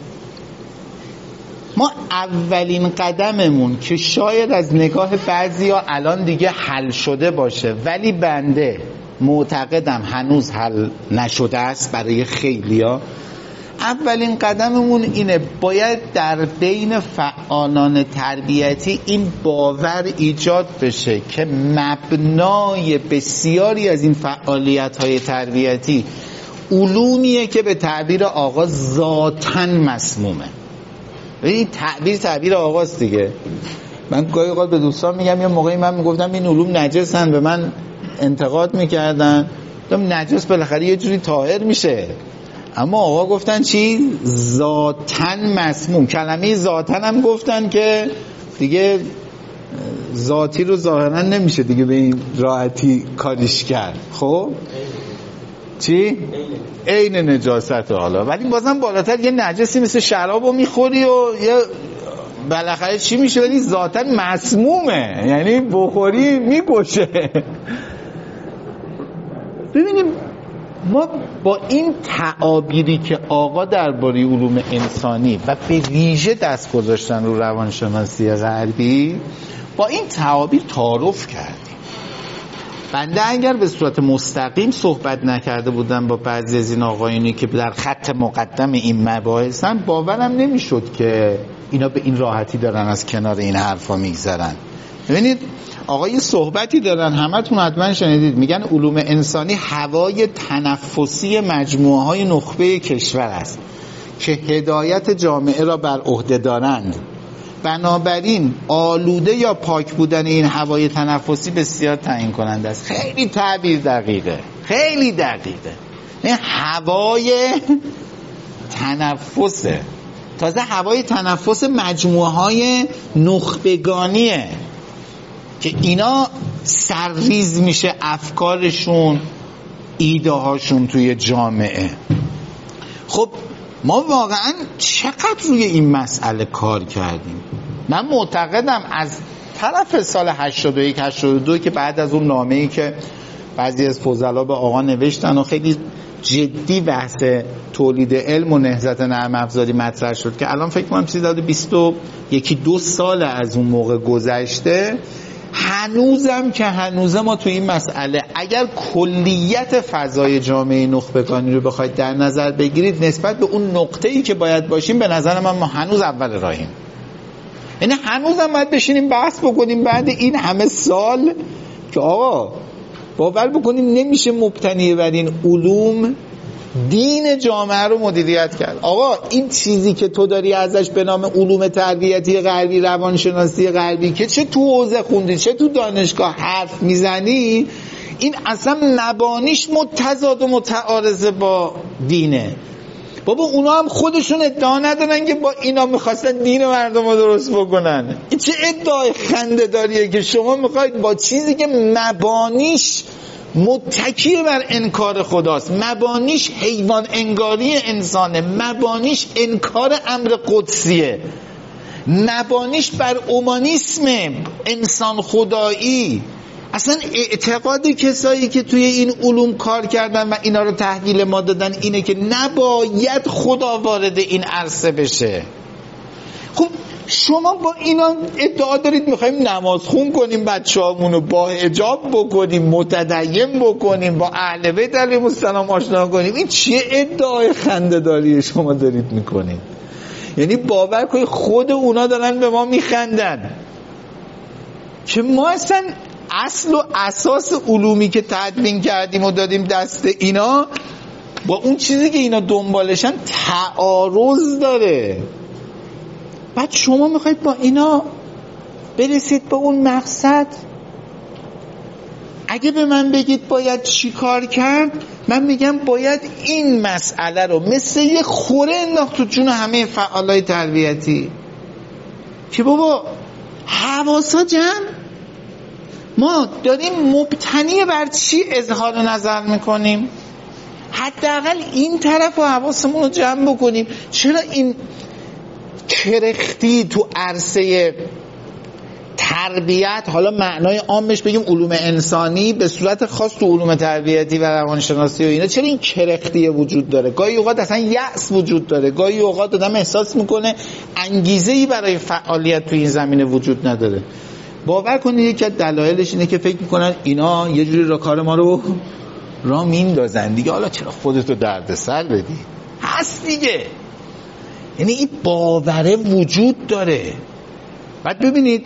ما اولین قدممون که شاید از نگاه بعضیا الان دیگه حل شده باشه، ولی بنده معتقدم هنوز حل نشده است برای خیلیا، اولین قدممون اینه باید در بین فعالان تربیتی این باور ایجاد بشه که مبنای بسیاری از این فعالیت‌های تربیتی علومیه که به تعبیر آقا ذاتاً مسمومه. این تعبیر تعبیر آقاست دیگه. من گاهی اوقات به دوستان میگم یه موقعی من میگفتم این علوم نجسن، به من انتقاد میکردن، گفتم نجس بالاخره یه جوری طاهر میشه، اما آقا گفتن چی؟ ذاتاً مسموم. کلمه ذاتاً هم گفتن که دیگه ذاتی رو ظاهرا نمیشه دیگه به این راحتی کاریش کرد. خب چی؟ عین نجاست. حالا ولی بازم بالاتر یه نجسی مثل شراب رو میخوری و یه بالاخره چی میشه، ولی ذاتا مسمومه، یعنی بخوری میکشه. ببینیم ما با این تعابیری که آقا درباره علوم انسانی و به ویژه دست گذاشتن رو روانشناسی غربی، با این تعابیر تعارف کردیم. بنده اگر به صورت مستقیم صحبت نکرده بودم با بعضی از این آقایونی که در خط مقدم این مباحثن، باورم نمیشد که اینا به این راحتی دارن از کنار این حرفا میگذرن. ببینید آقای صحبتی دارن، همتون حتما شنیدید، میگن علوم انسانی هوای تنفسی مجموعه های نخبه کشور است که هدایت جامعه را بر عهده دارند. بنابراین آلوده یا پاک بودن این هوای تنفسی بسیار تعیین کننده است. خیلی تعبیر دقیقه، خیلی دقیقه. این هوای تنفسه، تازه هوای تنفس مجموعه های نخبگانیه که اینا سرریز میشه افکارشون، ایده هاشون توی جامعه. خب ما واقعا چقدر روی این مسئله کار کردیم؟ من معتقدم از طرف سال هشتاد و یک هشتاد و دو که بعد از اون نامه‌ای که بعضی از فضلا به آقا نوشتن و خیلی جدی بحث تولید علم و نهضت نرم افزاری مطرح شد که الان فکر کنم چیزی داده بیست و یکی دو سال از اون موقع گذشته، هنوزم که هنوزم ما توی این مسئله اگر کلیت فضای جامعه نخبگانی رو بخواید در نظر بگیرید، نسبت به اون نقطه‌ای که باید باشیم به نظر من ما هنوز اول راهیم. یعنی هنوزم باید بشینیم بحث بکنیم بعد این همه سال که آقا باور بکنیم نمیشه مبتنی بر این علوم دین جامعه رو مدیریت کرد. آقا این چیزی که تو داری ازش به نام علوم تربیتی غربی، روانشناسی غربی که چه تو حوزه خوندی چه تو دانشگاه حرف میزنی، این اصلا مبانیش متضاد و متعارضه با دینه. بابا اونا هم خودشون ادعا ندارن که با اینا میخواستن دین مردم رو درست بکنن. این چه ادعای خنده داریه که شما میخواید با چیزی که مبانیش متکی بر انکار خداست، مبانیش حیوان انگاری انسانه، مبانیش انکار امر قدسیه، مبانیش بر اومانیسم انسان خدایی، اصلا اعتقاد کسایی که توی این علوم کار کردن و اینا رو تحویل ما دادن اینه که نباید خدا وارد این عرصه بشه. خب شما با اینا ادعا دارید میخواییم نماز خون کنیم، بچه‌هامون رو با حجاب بکنیم، متدین بکنیم، با اهل بیت علیهم السلام آشنا کنیم. این چیه ادعای خنده‌داری شما دارید میکنید؟ یعنی باور کنید خود اونا دارن به ما میخندن که ما اصلا اصل و اساس علومی که تدوین کردیم و دادیم دست اینا با اون چیزی که اینا دنبالشن تعارض داره. بعد شما میخواید با اینا برسید به اون مقصد. اگه به من بگید باید چی کار کرد، من میگم باید این مسئله رو مثل یه خوره انداخت تو جون همه فعالای تربیتی که بابا حواسا جمع، ما داریم مبتنی بر چی اظهار نظر میکنیم، حداقل این طرف و حواسمون رو جمع بکنیم. چرا این کرختی تو عرصه تربیت، حالا معنای عامش بگیم علوم انسانی، به صورت خاص تو علوم تربیتی و روانشناسی و اینا، چرا این کرختی وجود داره؟ گاهی اوقات اصلا یأس وجود داره، گاهی اوقات آدم احساس میکنه انگیزه‌ای برای فعالیت تو این زمینه وجود نداره. باور کنید یکی از دلایلش اینه که فکر میکنن اینا یه جوری را کار ما رو را میندازن دیگه، حالا چرا خودتو دردسر بدی؟ هست دیگه. یعنی این باوره وجود داره. بعد ببینید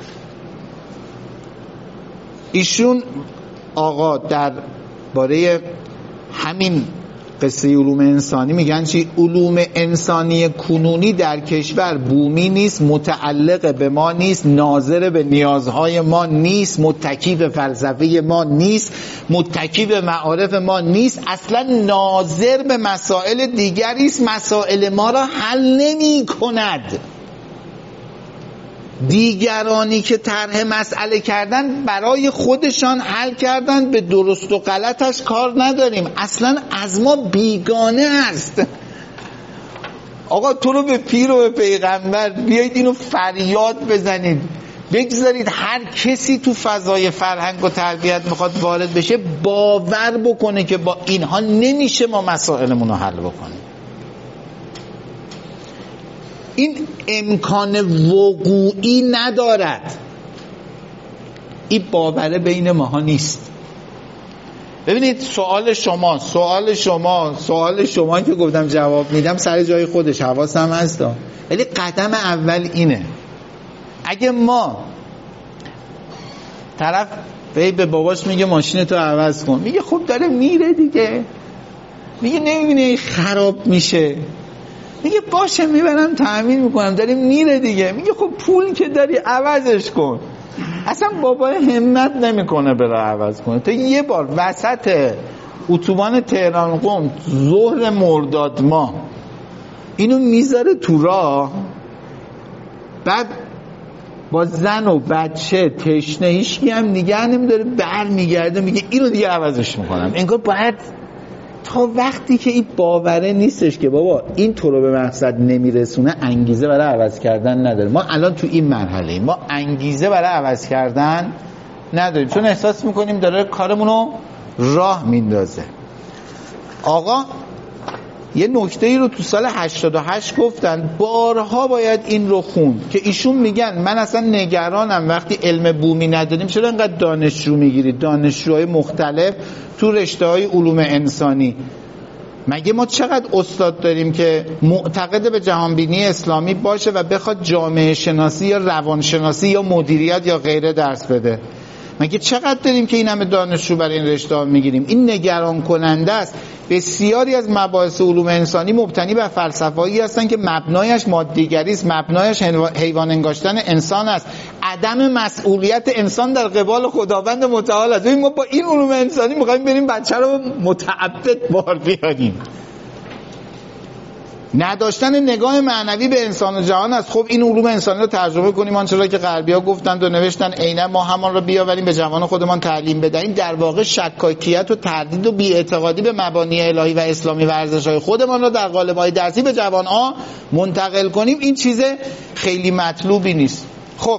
ایشون آقا در باره همین قصه علوم انسانی میگن چی؟ علوم انسانی کنونی در کشور بومی نیست، متعلق به ما نیست، ناظر به نیازهای ما نیست، متکی به فلسفه ما نیست، متکی به معارف ما نیست، اصلا ناظر به مسائل دیگری است، مسائل ما را حل نمی کند. دیگرانی که طرح مسئله کردن برای خودشان حل کردن، به درست و غلطش کار نداریم، اصلا از ما بیگانه است. آقا تو رو به پیر و به پیغمبر بیایید اینو فریاد بزنید، بگذارید هر کسی تو فضای فرهنگ و تربیت میخواد وارد بشه باور بکنه که با اینها نمیشه ما مسائلمون رو حل بکنیم. این امکان وقوعی ندارد، این باوره بین ماها نیست. ببینید سوال شما سوال شما سوال شما که گفتم جواب میدم سر جای خودش، حواسم هست، ولی قدم اول اینه. اگه ما طرف به باباش میگه ماشین تو عوض کن، میگه خب داره میره دیگه، میگه نمیبینه خراب میشه، میگه باشه میبرم تعمیر میکنم، داره میره دیگه، میگه خب پول که داری عوضش کن. اصلا بابا همت نمیکنه بره عوض کنه. تا یه بار وسط اتوبان تهران قم ظهر مرداد ما اینو میذاره تو راه، بعد با زن و بچه تشنه هیچکی هم نگه نمیداره، بر میگرده میگه اینو دیگه عوضش میکنم. انگار باید تا وقتی که این باوره نیستش که بابا این تو رو به مقصد نمیرسونه، انگیزه برای عوض کردن نداره. ما الان تو این مرحله ایم، ما انگیزه برای عوض کردن نداریم، چون احساس میکنیم داره کارمونو راه میندازه. آقا یه نکته ای رو تو سال هشتاد و هشت گفتن، بارها باید این رو خوند که ایشون میگن من اصلا نگرانم وقتی علم بومی نداریم چرا اینقدر دانشجو میگیرید، دانشجوهای مختلف تو رشته‌های علوم انسانی. مگه ما چقدر استاد داریم که معتقد به جهانبینی اسلامی باشه و بخواد جامعه شناسی یا روانشناسی یا مدیریت یا غیره درس بده؟ مگه چقدر داریم که این همه دانشجو برای این رشته ها میگیریم؟ این نگران کننده است. بسیاری از مباحث علوم انسانی مبتنی بر فلسفه‌ای هستند که مبنایش مادیگری است، مبنایش حیوان انگاشتن انسان است، عدم مسئولیت انسان در قبال خداوند متعال است. ما با این علوم انسانی می‌خوایم بریم بچه رو متعبد بار بیاریم. نداشتن نگاه معنوی به انسان و جهان است. خب این علوم انسانی رو ترجمه کنیم آنچه را که غربی‌ها گفتند و نوشتن عیناً ما همان را بیاوریم به جوان خودمان تعلیم بدهیم، در واقع شکاکیت و تردید و بی‌اعتقادی به مبانی الهی و اسلامی و ارزش‌های خودمان را در قالب‌های درسی به جوان‌ها منتقل کنیم. این چیز خیلی مطلوبی نیست. خب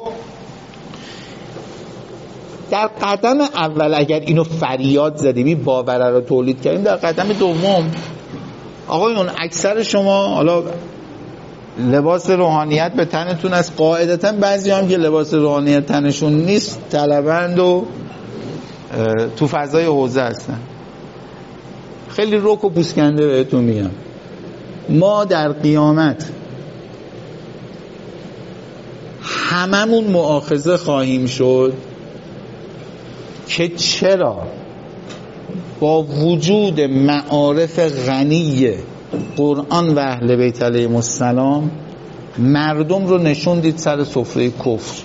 در قدم اول اگر اینو فریاد زدیم، این باور رو تولید کردیم، در قدم دوم آقایون اکثر شما حالا لباس روحانیت به تنتون است، قاعدتا بعضی هم که لباس روحانیت تنشون نیست طلبند و تو فضای حوزه هستن. خیلی رک و پوسکنده بهتون میگم، ما در قیامت هممون مؤاخذه خواهیم شد که چرا با وجود معارف غنی قرآن و اهل بیت علیهم السلام مردم رو نشوندید سر سفره کفر.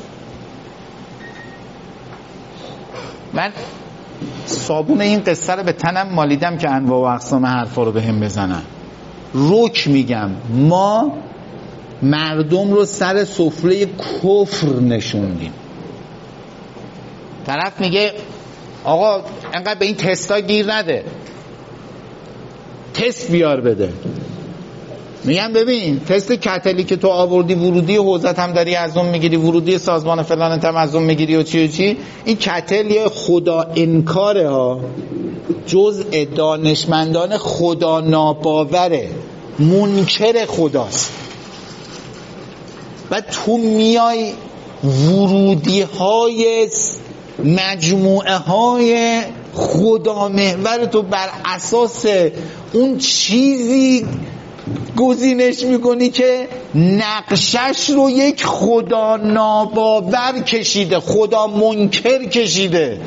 من صابون این قصه رو به تنم مالیدم که انواع و اقسام حرفا رو به هم بزنن. رک میگم ما مردم رو سر سفره کفر نشوندیم. طرف میگه آقا انقدر به این تستا گیر نده، تست بیار بده. میگم ببین تست کتلی که تو آوردی ورودی حوزت هم داری از اون میگیری، ورودی سازمان فلانت هم از اون میگیری و چی و چی، این کتل یه خدا انکاره ها، جزء دانشمندان خدا ناباوره، منکر خداست. و تو میای ورودی های مجموعه های خدا محور تو بر اساس اون چیزی گزینش میکنی که نقشش رو یک خدا ناباور کشیده، خدا منکر کشیده.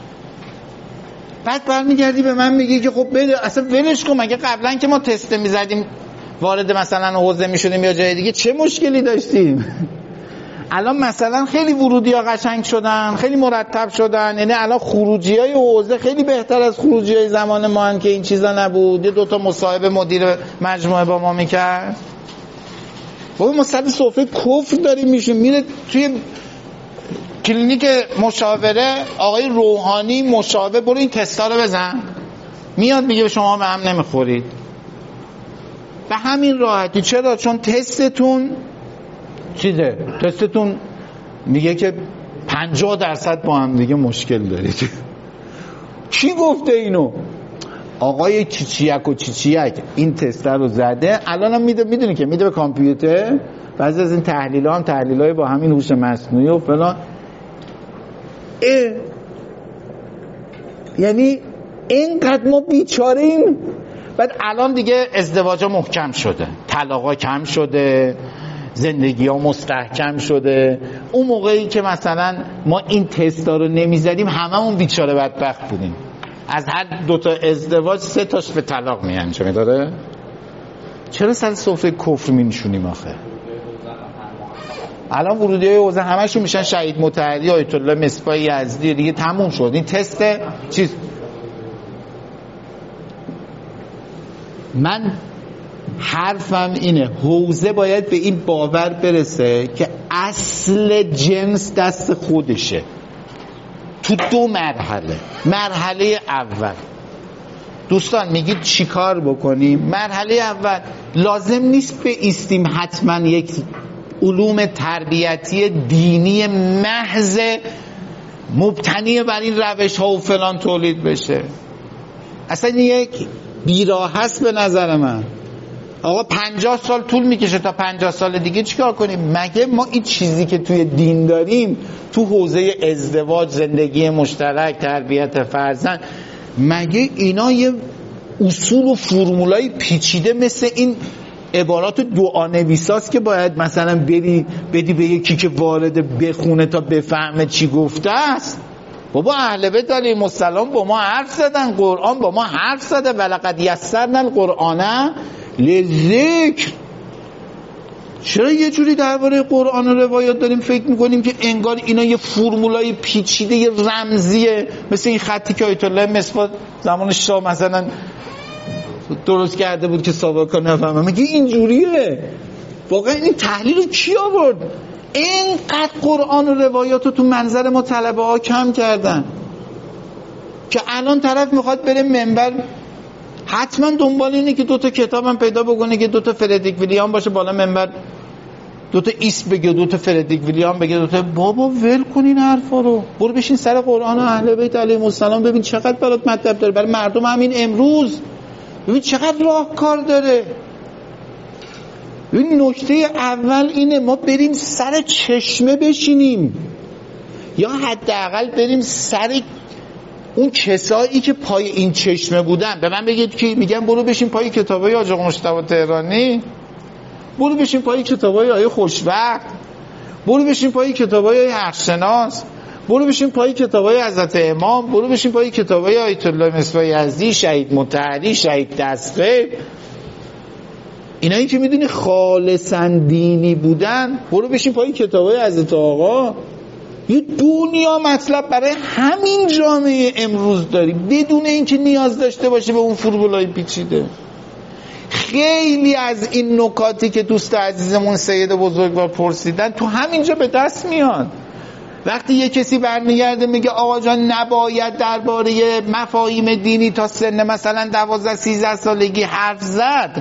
بعد برمیگردی به من میگی که خب بده اصلا ولش کن، مگه قبلا که ما تست میزدیم وارد مثلا حوزه میشدیم یا جای دیگه چه مشکلی داشتیم؟ الان مثلا خیلی ورودی ها قشنگ شدن، خیلی مرتب شدن، یعنی الان خروجی های حوزه خیلی بهتر از خروجی های زمان ما هن که این چیزا نبود. یه دوتا مصاحبه مدیر مجموعه با ما میکرد، بابا ما سر سفره کفر داریم میشیم. میره توی کلینیک مشاوره، آقای روحانی مشاور، برو این تستا رو بزن، میاد میگه شما به هم نمیخورید. به همین راحتی. چرا؟ چون تستتون چیزه، تستتون میگه که پنجاه درصد با هم دیگه مشکل دارید. کی گفته اینو؟ آقای چیچیک و چیچیک این تست رو زده، الان هم میده، میدونی که میده به کامپیوتر. بعضی از این تحلیل ها هم تحلیل های با همین هوش مصنوعی و فلان. اه. یعنی اینقدر ما بیچاره ایم. بعد الان دیگه ازدواج ها محکم شده، طلاق ها کم شده، زندگی ها مستحکم شده. اون موقعی که مثلا ما این تستا رو نمیزدیم هممون بیچاره بدبخت بودیم. از هر دوتا ازدواج سه تاش به طلاق میانجامه. داره چرا سر سفره کفر مینشونیم آخه؟ الان ورودی های حوزه همشون میشن شهید مطهری، آیت الله مصباح یزدی، دیگه تموم شد این تست چیز. من حرفم اینه حوزه باید به این باور برسه که اصل جنس دست خودشه. تو دو مرحله. مرحله اول دوستان میگید چی کار بکنیم؟ مرحله اول لازم نیست بایستیم حتما یک علوم تربیتی دینی محض مبتنی بر این روش ها و فلان تولید بشه. اصلا یک بیراه هست به نظر من. آقا پنجاه سال طول میکشه تا پنجاه سال دیگه چیکار کنیم؟ مگه ما این چیزی که توی دین داریم تو حوزه ازدواج، زندگی مشترک، تربیت فرزند، مگه اینا یه اصول و فرمولای پیچیده مثل این عبارات دعانویساست که باید مثلا بری بدی به یکی که وارد بخونه تا بفهمه چی گفته است؟ بابا اهل بیت علیهم السلام با ما حرف زدن، قرآن با ما حرف زده، ولقد یسرنا القرآن للذکر. چرا یه جوری درباره قرآن و روایات داریم فکر میکنیم که انگار اینا یه فرمولای پیچیده، یه رمزیه، مثل این خطی که آیت الله مصباح زمان شاه مثلا درست کرده بود که سابقا نفهمه. میگه این جوریه. واقعا این تحلیل رو کی آورد؟ اینقدر قرآن و روایات رو تو منظر ما طلبه ها کم کردن که الان طرف میخواد بره منبر حتما دنبال اینه که دوتا کتابم پیدا بکنه که دوتا فردریک ویلیام باشه بالا منبر، دوتا ایست بگه، دوتا فردریک ویلیام بگه، دوتا. بابا ول کن این حرفا رو، برو بشین سر قرآن و اهل بیت علیهم السلام ببین چقدر برات مطلب داره برای مردم همین امروز. ببین چقدر راهکار داره. این نکته اول اینه ما بریم سر چشمه بشینیم، یا حداقل بریم سر اون کسایی که پای این چشمه بودن. به من بگید که میگن برو بشین پای کتابای حاج آقا مجتبی تهرانی، برو بشین پای کتابای آیه خوشوقت، برو بشین پای کتابای حقشناس، برو بشین پای کتابای حضرت امام، برو بشین پای کتابای آیت الله مصباح یزدی، شهید مطهری، شهید دستغیر، اینایی که میدونی خالصاً دینی بودن. برو بشین پای کتابای حضرت آقا. یه دنیا مطلب برای همین جامعه امروز داری بدون اینکه نیاز داشته باشه به اون فرمولای پیچیده. خیلی از این نکاتی که دوست عزیزمون سید بزرگوار پرسیدن تو همینجا به دست میاد. وقتی یه کسی برمیگرده میگه آقا جان نباید درباره مفاهیم دینی تا سن مثلا دوازده سیزده سالگی حرف زد،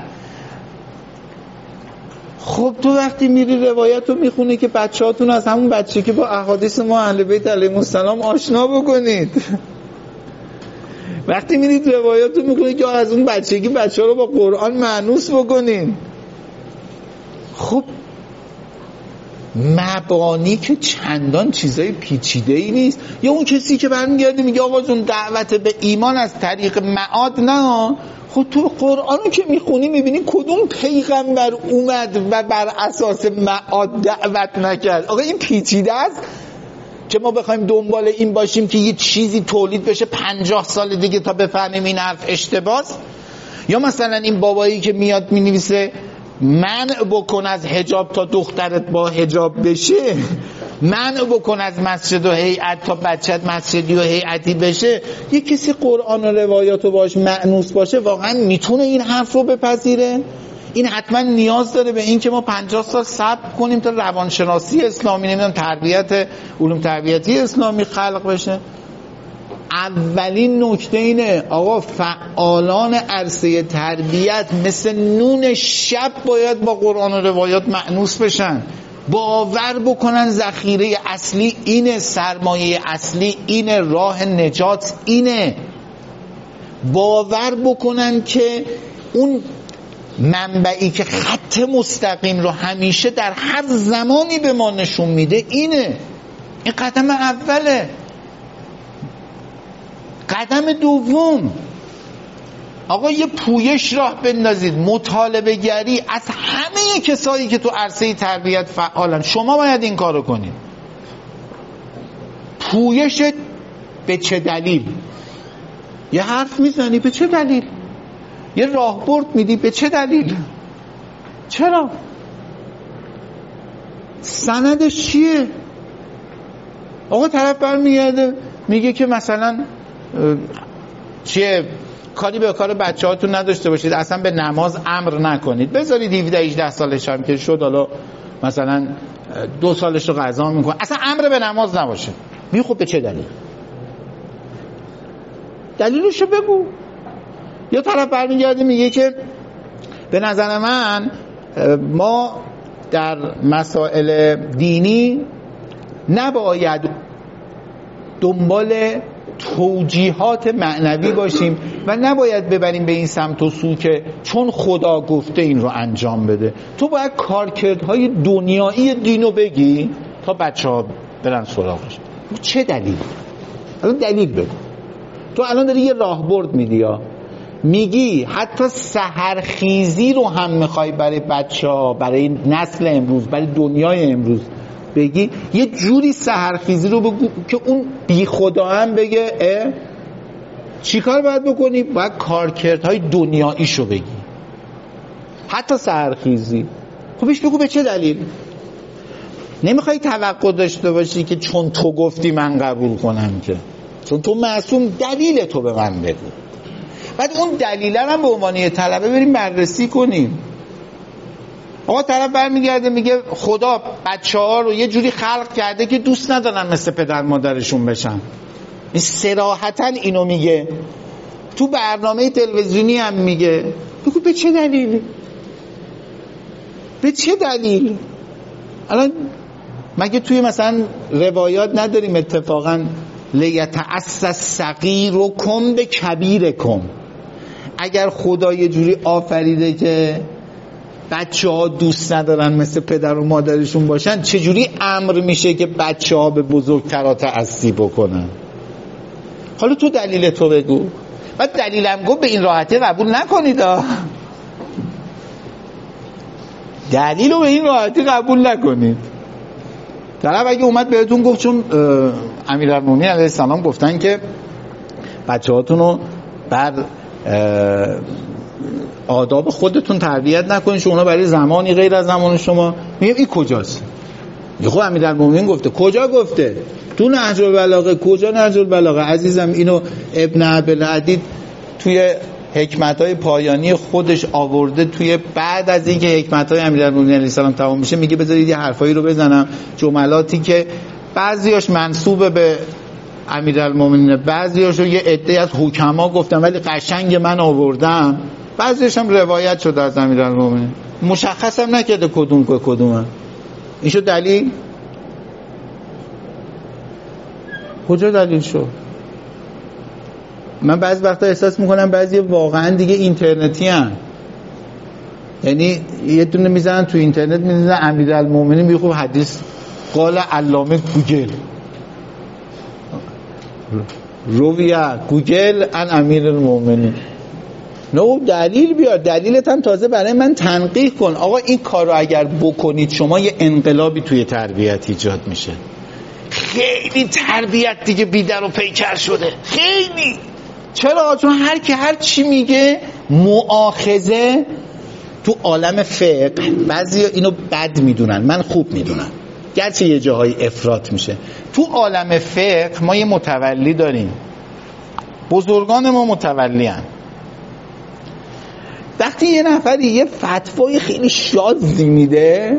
خب تو وقتی میری روایت رو میخونی که بچه هاتون از همون بچه که با احادیث ما اهل بیت علیهم السلام آشنا بکنید. وقتی میرید روایت رو میخونی که از اون بچگی بچه ها رو با قرآن مانوس بکنید. خب مبانی که چندان چیزای پیچیده ای نیست. یا اون کسی که برمیگرده میگه آقا جون دعوت به ایمان از طریق معاد نه، خب تو قرآنو که میخونی میبینی کدوم پیغمبر اومد و بر اساس معاد دعوت نکرد. آقا این پیچیده است که ما بخوایم دنبال این باشیم که یه چیزی تولید بشه پنجاه سال دیگه تا بفهمیم این حرف اشتباهه. یا مثلا این بابایی که میاد مینویسه منع بکن از حجاب تا دخترت با حجاب بشه، منع بکن از مسجد و هیئت تا بچت مسجدی و هیئتی بشه. یه کسی قرآن و روایات رو باش مأنوس باشه واقعا میتونه این حرف رو بپذیره؟ این حتما نیاز داره به این که ما پنجاه سال صبر کنیم تا روانشناسی اسلامی، نمیدونم تربیت، علوم تربیتی اسلامی خلق بشه؟ اولین نکته اینه آقا فعالان عرصه تربیت مثل نون شب باید با قرآن و روایات مأنوس بشن، باور بکنن ذخیره اصلی اینه، سرمایه اصلی اینه، راه نجات اینه، باور بکنن که اون منبعی که خط مستقیم رو همیشه در هر زمانی به ما نشون میده اینه. این قدم اوله. قدم دوم آقا یه پویش راه بندازید، مطالبه گری از همه کسایی که تو عرصه تربیت فعالن. شما باید این کارو کنید. پویش به چه دلیل؟ یه حرف میزنی به چه دلیل؟ یه راهبرد میدی به چه دلیل؟ چرا؟ سندش چیه؟ آقا طرف برمیگرده میگه که مثلا چیه کاری به کار بچه هاتون نداشته باشید، اصلا به نماز امر نکنید، بذارید هفده هجده سالش هم که شد حالا مثلا دو سالش رو قضا میکنه، اصلا امر به نماز نباشه. میگه خب به چه دلیل؟ دلیلشو بگو. یا طرف برمیگرده میگه که به نظر من ما در مسائل دینی نباید دنبال توجیهات معنوی باشیم و نباید ببریم به این سمت و سو که چون خدا گفته این رو انجام بده. تو باید کارکردهای دنیایی دینو بگی تا بچه ها برن سراغش. چه دلیل؟ الان دلیل بگو. تو الان داری یه راهبرد میدی یا میگی حتی سحرخیزی رو هم میخوای برای بچه ها، برای نسل امروز، برای دنیای امروز بگی، یه جوری سحرخیزی رو بگو که اون بی خدا هم بگه اه چی کار باید بکنی؟ باید کارکردهای دنیاییشو بگی، حتی سحرخیزی. خب بیش بگو به چه دلیل؟ نمیخوای توقع داشته باشی که چون تو گفتی من قبول کنم، که چون تو معصوم دلیل تو به من بگو. بعد اون دلیل هم به عنوان طلبه بریم بررسی کنیم. آقا طرف برمیگرده میگه خدا بچه ها رو یه جوری خلق کرده که دوست ندارن مثل پدر مادرشون بشن. این صراحتاً اینو میگه، تو برنامه تلویزیونی هم میگه. بگو به چه دلیل؟ به چه دلیل؟ الان مگه توی مثلا روایات نداریم اتفاقاً لیتأسس صغیرکم به کبیرکم؟ اگر خدا یه جوری آفریده که بچه ها دوست ندارن مثل پدر و مادرشون باشن، چجوری امر میشه که بچه ها به بزرگترها تعصی بکنن؟ حالا تو دلیل تو بگو. بعد دلیلم گفت به این راحتی قبول نکنید. دلیل رو به این راحتی قبول نکنید. طرف اگه اومد بهتون گفت چون امیرالمومنین علیه السلام گفتن که بچه هاتون رو بر آداب خودتون تربیت نکنید، چون اونا برای زمانی غیر از زمان شما. میگم این کجاست؟ یه خود امیرالمومنین گفته. کجا گفته؟ تو نهج البلاغه. کجا نهج البلاغه عزیزم؟ اینو ابن ابوالعدید توی حکمت‌های پایانی خودش آورده. توی بعد از اینکه حکمت‌های امیرالمومنین علیه السلام تمام میشه میگه بذارید یه حرفایی رو بزنم، جملاتی که بعضیاش منسوب به امیرالمومنین، بعضیاشو یه عده از حکما گفتن ولی قشنگ من آوردم، بعضیش هم روایت شده از امیرالمومنین، مشخص هم نکرده کدوم که کدومه. این شد دلیل؟ کجا دلیل شد؟ من بعضی وقتا احساس میکنم بعضی واقعا دیگه اینترنتی هن. یعنی یه دونه میزنن تو اینترنت میزنن امیرالمومنین میگه خب حدیث قال علامه گوگل رویا گوگل ان امیرالمومنین. نه دلیل بیار، دلیلت هم تازه برای من تنقیح کن. آقا این کار رو اگر بکنید شما یه انقلابی توی تربیت ایجاد میشه. خیلی تربیت دیگه بیدر و پیکر شده، خیلی. چرا؟ چون هر کی هر چی میگه مؤاخذه. تو عالم فقه بعضی اینو بد میدونن، من خوب میدونم، گرچه یه جاهای افراط میشه. تو عالم فقه ما یه متولی داریم، بزرگان ما متولی هن. وقتی وقتی یه نفری یه فتوای خیلی شاذی میده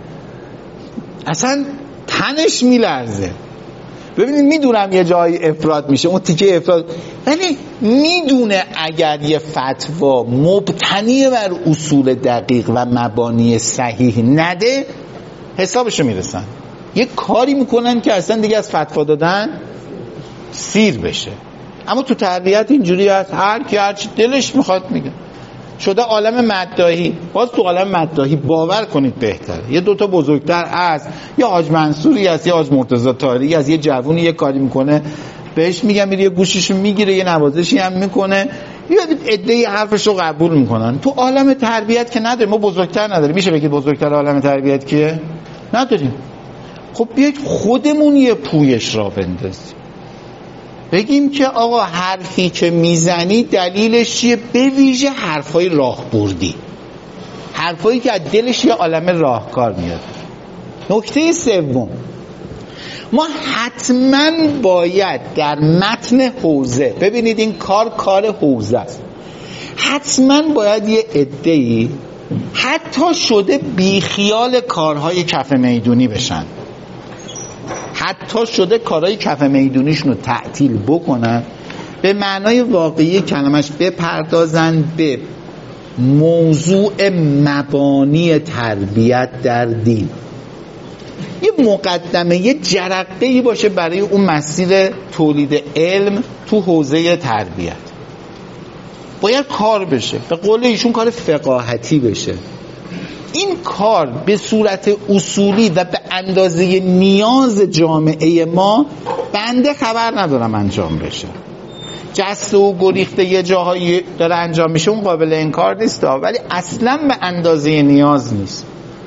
اصلا تنش میلرزه. ببینید میدونم یه جایی افراد میشه، اون تیکه افراد، ولی میدونه اگر یه فتوا مبتنی بر اصول دقیق و مبانی صحیح نده حسابشو میرسن، یه کاری میکنن که اصلا دیگه از فتوا دادن سیر بشه. اما تو تربیت اینجوری هست، هر کی هر چی دلش میخواد میگه. شده عالم مداحی، باز تو عالم مداحی باور کنید بهتره یه دوتا بزرگتر از یه حاج منصوری هست، یه حاج مرتضی طاهری از، یه جوونی یه کاری میکنه بهش میگم میره یه گوشیشو میگیره یه نوازشی هم میکنه، یه عده‌ای حرفشو قبول میکنن. تو عالم تربیت که نداریم، ما بزرگتر نداریم. میشه بگید بزرگتر عالم تربیت کیه؟ نداریم. خب بیایید خودمون یه پویش را بندازیم، بگیم که آقا حرفی که میزنی دلیلش چیه؟ به ویژه حرفای راهبردی، حرفایی که از دلش یه عالم راهکار میاد. نکته سوم، ما حتما باید در متن حوزه، ببینید این کار کار حوزه است، حتما باید یه عده‌ای حتی شده بیخیال کارهای کف میدونی بشن، حتی شده کارهای کف میدونیشون رو تعطیل بکنن، به معنای واقعی کلمش بپردازن به موضوع مبانی تربیت در دین. یه مقدمه، یه جرقه‌ای باشه برای اون مسیر تولید علم تو حوزه تربیت. باید کار بشه، به قول ایشون کار فقاهتی بشه. این کار به صورت اصولی و به اندازه نیاز جامعه ما بنده خبر ندارم انجام بشه. جسته و گریخته یه جاهایی داره انجام میشه، اون قابل انکار نیست، ولی اصلا به اندازه نیاز نیست.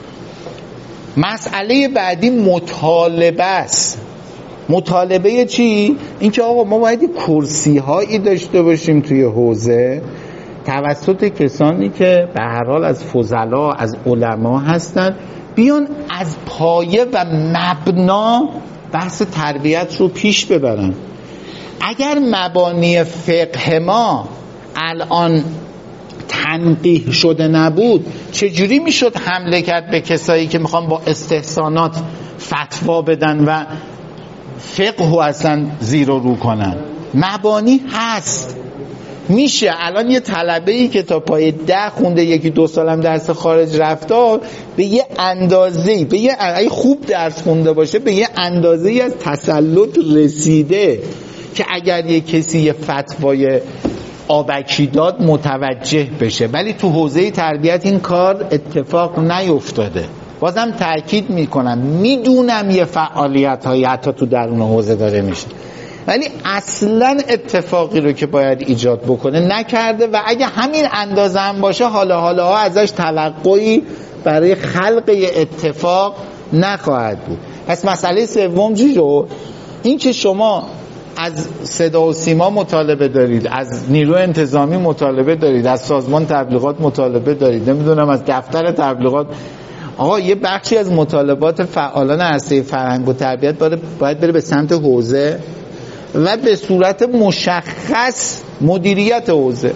مسئله بعدی مطالبه است. مطالبه چی؟ اینکه آقا ما باید کرسی هایی داشته باشیم توی حوزه توسط کسانی که به هر حال از فضلا، از علما هستن، بیان از پایه و مبنا بحث تربیت رو پیش ببرن. اگر مبانی فقه ما الان تنقیح شده نبود، چجوری میشد حمله کرد به کسایی که میخوان با استحسانات فتوا بدن و فقه رو اصلا زیر و رو کنن؟ مبانی هست. میشه الان یه طلبه‌ای که تا پای ده خونده، یکی دو سالم درس خارج رفته، به یه اندازه‌ای، به یه اگه خوب درس خونده باشه، به یه اندازه‌ای از تسلط رسیده که اگر یه کسی یه فتوای آبکی داد متوجه بشه. ولی تو حوزه تربیت این کار اتفاق نیفتاده. بازم تأکید میکنم، میدونم یه فعالیت هایی حتی تو درون حوزه داره میشه، ولی اصلا اتفاقی رو که باید ایجاد بکنه نکرده و اگه همین اندازه هم باشه حالا حالا ها ازش توقعی برای خلق اتفاق نخواهد بود. پس مسئله سوم چی رو؟ این که شما از صدا و سیما مطالبه دارید، از نیروی انتظامی مطالبه دارید، از سازمان تبلیغات مطالبه دارید، نمیدونم از دفتر تبلیغات. آقا یه بخشی از مطالبات فعالان عرصه فرهنگ و تربیت باید بره به سمت حوزه و به صورت مشخص مدیریت حوزه.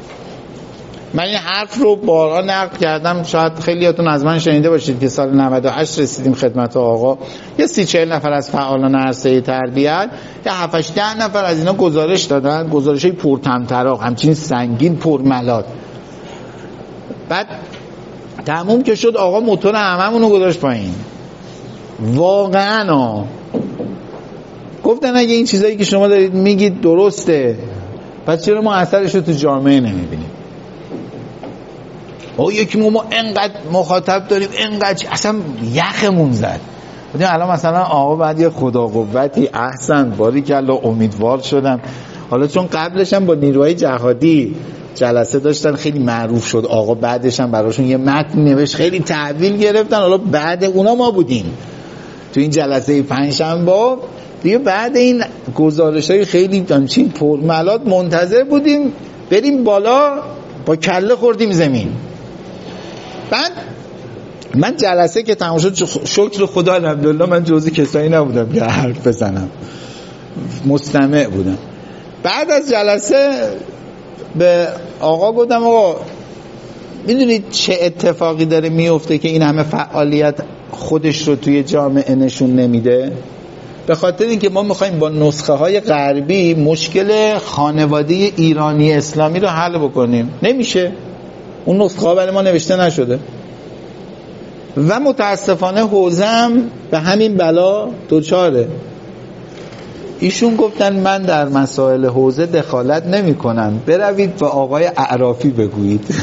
من این حرف رو بارها نقل کردم، شاید خیلیاتون از من شنیده باشید که سال نود و هشت رسیدیم خدمت آقا، یه سی چهل نفر از فعالان عرصه تربیت، یه هفت هشت ده نفر از اینا گزارش دادن، گزارشای پرطمطراق، همچین سنگین، پرملات. بعد تموم که شد، آقا موتور هممونو گذاشت پایین. واقعا ها گفتن اگه این چیزایی که شما دارید میگید درسته، پس چرا ما اثرش رو تو جامعه نمیبینیم؟ او یکی ما انقدر مخاطب داریم، انقدر اصلا یخمون زد. بودیم الان مثلا آقا بعد یه خدا قوتی، احسن باریکلا، امیدوار شدم. حالا چون قبلش هم با نیروهای جهادی جلسه داشتن، خیلی معروف شد آقا، بعدش هم براشون یه متن نوشت، خیلی تحویل گرفتن. حالا بعد اونا ما بودیم تو این جلسه پنجشنبه دیگه، بعد این گزارش‌های خیلی دانچین پرملات منتظر بودیم بریم بالا، با کله خوردیم زمین. بعد من جلسه که تمام شد، شکر خدا الحمدلله من جزئی کسایی نبودم که حرف بزنم، مستمع بودم. بعد از جلسه به آقا گفتم آقا میدونید چه اتفاقی داره میفته که این همه فعالیت خودش رو توی جامعه نشون نمیده؟ به خاطر اینکه ما میخوایم با نسخه های غربی مشکل خانواده ایرانی اسلامی رو حل بکنیم، نمیشه. اون نسخه ها برای ما نوشته نشده و متاسفانه حوزم به همین بلا دوچاره. ایشون گفتن من در مسائل حوزه دخالت نمی کنم، بروید به آقای اعرافی بگویید.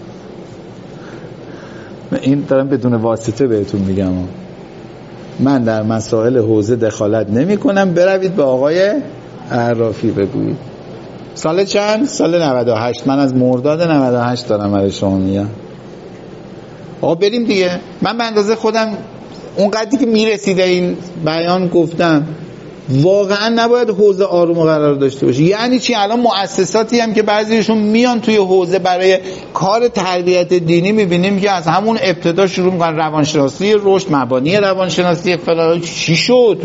این دارم بدون واسطه بهتون میگم، من در مسائل حوزه دخالت نمی کنم، بروید به آقای اعرافی بگویید. سال چند؟ سال نود و هشت. من از مرداد نود و هشت دارم برای شما میگم. آقا بریم دیگه. من به اندازه خودم اونقدری که میرسیده این بیان گفتم واقعا نباید حوزه آروم قرار داشته باشه. یعنی چی؟ الان مؤسساتی هم که بعضیشون میان توی حوزه برای کار تربیت دینی، میبینیم که از همون ابتدا شروع میکنن روانشناسی رشد، مبانی روانشناسی فلان. چی شد؟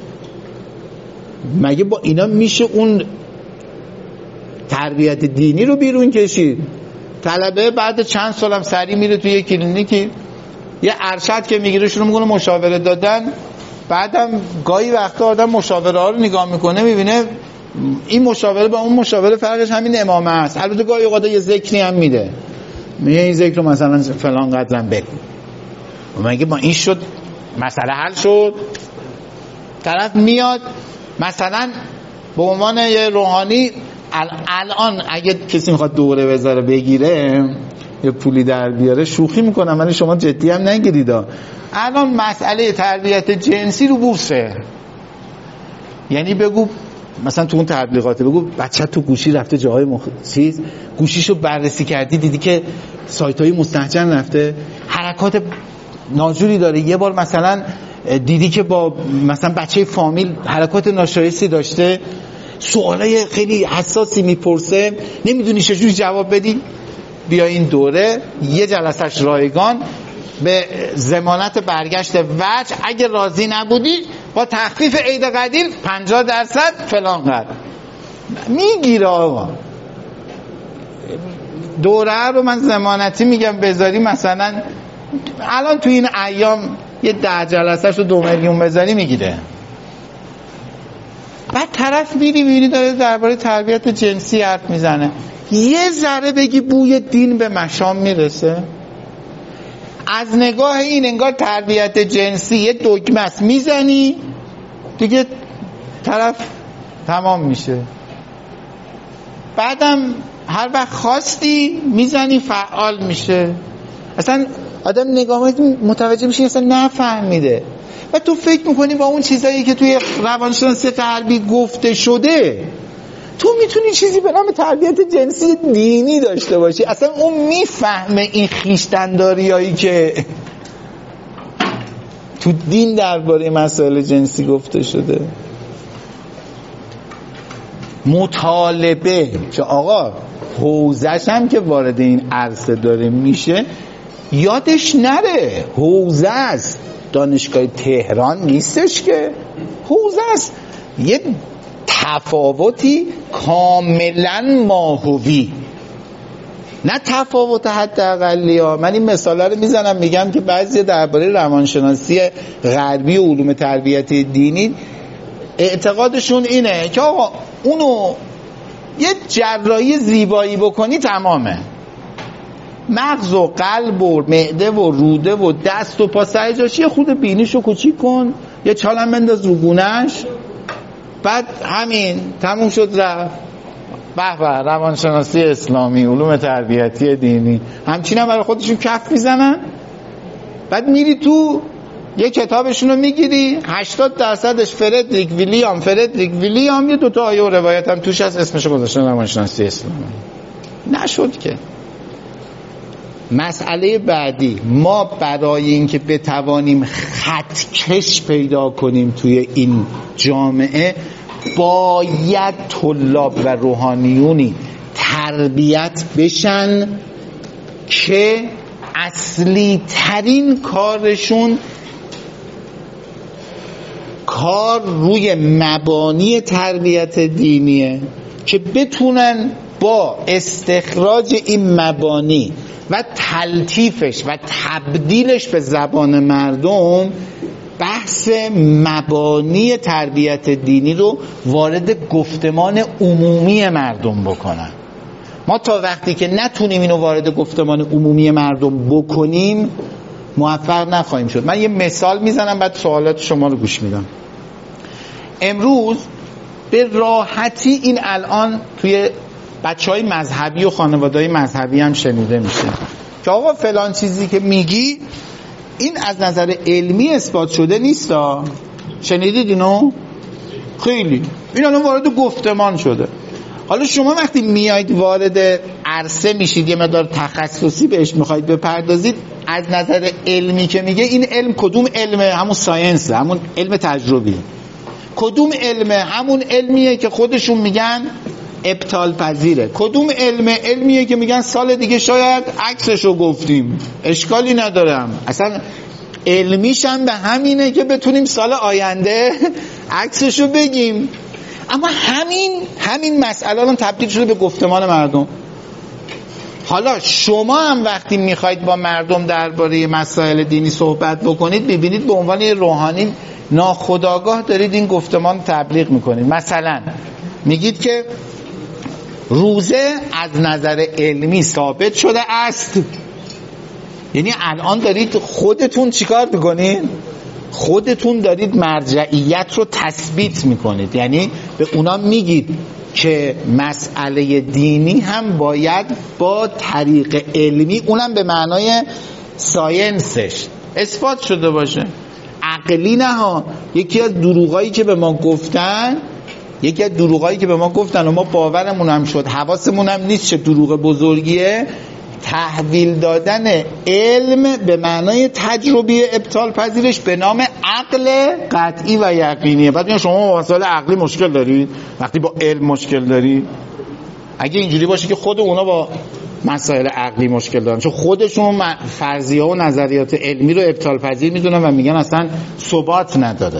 مگه با اینا میشه اون تربیت دینی رو بیرون کشید؟ طلبه بعد چند سالم سری میره توی کلینیکی، یه ارشد که میگیره شروع میکنه مشاوره دادن، بعدم گاهی وقتا آدم مشاوره ها رو نگاه میکنه میبینه این مشاوره با اون مشاوره فرقش همین امامه است. البته گاهی اوقات یه ذکری هم میده، میگه این ذکر رو مثلا فلان قدرم بگو. مگه با این شد مسئله حل شد؟ طرف میاد مثلا به عنوان یه روحانی الان اگه کسی میخواد دوره بذاره بگیره یه پولی در بیاره، شوخی میکنم ولی شما جدی هم نگیرید. الان مسئله تربیت جنسی رو بورسه. یعنی بگو مثلا تو اون تبلیغاته بگو بچه تو گوشی رفته جاهای مخ... چیز گوشیشو بررسی کردی دیدی که سایت‌های مستهجن رفته، حرکات ناجوری داره، یه بار مثلا دیدی که با مثلا بچه فامیل حرکات ناشایستی داشته، سوالای خیلی حساسی میپرسه، نمیدونی چجوری جواب بدی، بیا این دوره یه جلسش رایگان به ضمانت برگشت وجه، اگه راضی نبودی با تخفیف عید قدیر پنجاه درصد فلان قدر میگیره. آقا دوره رو من ضمانتی میگم بذاری، مثلا الان تو این ایام یه ده جلسهش رو دو میلیون بذاری میگیره. بعد طرف میری میری داره درباره تربیت جنسی حرف میزنه، یه ذره بگی بوی دین به مشام میرسه؟ از نگاه این انگار تربیت جنسی یه دگمه است، میزنی دیگه طرف تمام میشه. بعدم هر وقت خواستی میزنی فعال میشه. اصلا آدم نگاه متوجه میشه اصلا نفهمیده و تو فکر میکنی با اون چیزایی که توی روانشناسی غربی گفته شده تو میتونی چیزی به نام تربیت جنسی دینی داشته باشی. اصلا اون میفهمه این خویشتن‌داریایی که تو دین درباره مسائل جنسی گفته شده. مطالبه که آقا حوزش هم که وارد این عرصه داره میشه یادش نره حوزه است، دانشگاه تهران نیستش که حوزه است، یه تفاوتی کاملا ماهوی، نه تفاوت حداقلی ها. من این مثاله رو میزنم میگم که بعضی درباره روانشناسی غربی و علوم تربیت دینی اعتقادشون اینه که آقا اونو یه جراحی زیبایی بکنی تمامه، مغز و قلب و معده و روده و دست و پا سر جاش، یه خود بینیشو کوچیک کن، یه چالم بنداز رو گونه‌اش، بعد همین تموم شد رفت. به به روانشناسی اسلامی، علوم تربیتی دینی همچین هم برای خودشون کف میزنن. بعد میری تو یه کتابشون رو میگیری هشتاد درصدش فردریک ویلیام فردریک ویلیام یه دوتا آیه و روایت هم توش هست اسمشو گذاشتن روانشناسی اسلامی. نشد که. مسئله بعدی، ما برای اینکه بتوانیم خطکش پیدا کنیم توی این جامعه باید طلاب و روحانیونی تربیت بشن که اصلی ترین کارشون کار روی مبانی تربیت دینیه، که بتونن با استخراج این مبانی و تلطیفش و تبدیلش به زبان مردم بحث مبانی تربیت دینی رو وارد گفتمان عمومی مردم بکنن. ما تا وقتی که نتونیم اینو وارد گفتمان عمومی مردم بکنیم موفق نخواهیم شد. من یه مثال میزنم بعد سوالات شما رو گوش میدم. امروز به راحتی این الان توی بچهای مذهبی و خانواده‌های مذهبی هم شنیده میشه که آقا فلان چیزی که میگی این از نظر علمی اثبات شده نیستا. شنیدید اینو؟ خیلی این الان وارد گفتمان شده. حالا شما وقتی میایید وارد عرصه میشید یه مقدار تخصصی بهش میخواید بپردازید، از نظر علمی که میگه این علم کدوم علمه؟ همون ساینس، همون علم تجربی. کدوم علمه؟ همون علمیه که خودشون میگن ابطال پذیره. کدوم علم؟ علمیه که میگن سال دیگه شاید عکسشو گفتیم اشکالی ندارم. اصلا علمیش هم به همینه که بتونیم سال آینده عکسشو بگیم. اما همین همین مسئله الان تبدیل شده به گفتمان مردم. حالا شما هم وقتی میخواید با مردم درباره مسائل دینی صحبت بکنید ببینید به عنوان روحانی ناخودآگاه دارید این گفتمان تبلیغ میکنید. مثلا میگید که روزه از نظر علمی ثابت شده است. یعنی الان دارید خودتون چیکار میکنید؟ خودتون دارید مرجعیت رو تثبیت میکنید. یعنی به اونا میگید که مسئله دینی هم باید با طریق علمی، اونم به معنای ساینسش، اثبات شده باشه. عقلی نه ها. یکی از دروغایی که به ما گفتن یکی از دروغایی که به ما گفتن و ما باورمون هم شد، حواسمون هم نیست چه دروغ بزرگیه، تحویل دادن علم به معنای تجربی ابطال پذیرش به نام عقل قطعی و یقینیه. بعد میگن شما با مسائل عقلی مشکل دارید وقتی با علم مشکل دارید. اگه اینجوری باشه که خود اونا با مسائل عقلی مشکل دارن، چون خودشون فرضیه و نظریات علمی رو ابطال پذیر میدونن و میگن اصلا ثبات نداره.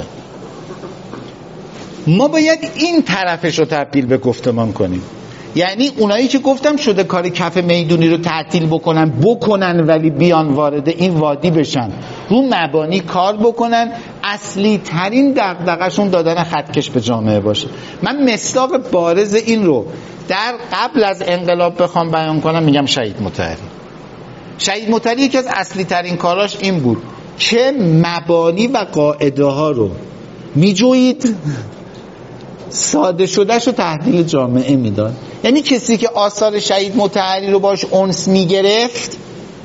ما باید این طرفش رو تبدیل به گفتمان کنیم. یعنی اونایی که گفتم شده کار کف میدونی رو تعطیل بکنن بکنن ولی بیان وارد این وادی بشن، رو مبانی کار بکنن، اصلی ترین دغدغه‌شون دادن خطکش به جامعه باشه. من مصداق بارز این رو در قبل از انقلاب بخوام بیان کنم میگم شهید مطهری. شهید مطهری یکی از اصلی ترین کاراش این بود که مبانی و قاعده ها رو میجوید، ساده شدهش رو تحویل جامعه میداد. یعنی کسی که آثار شهید مطهری رو باش انس میگرفت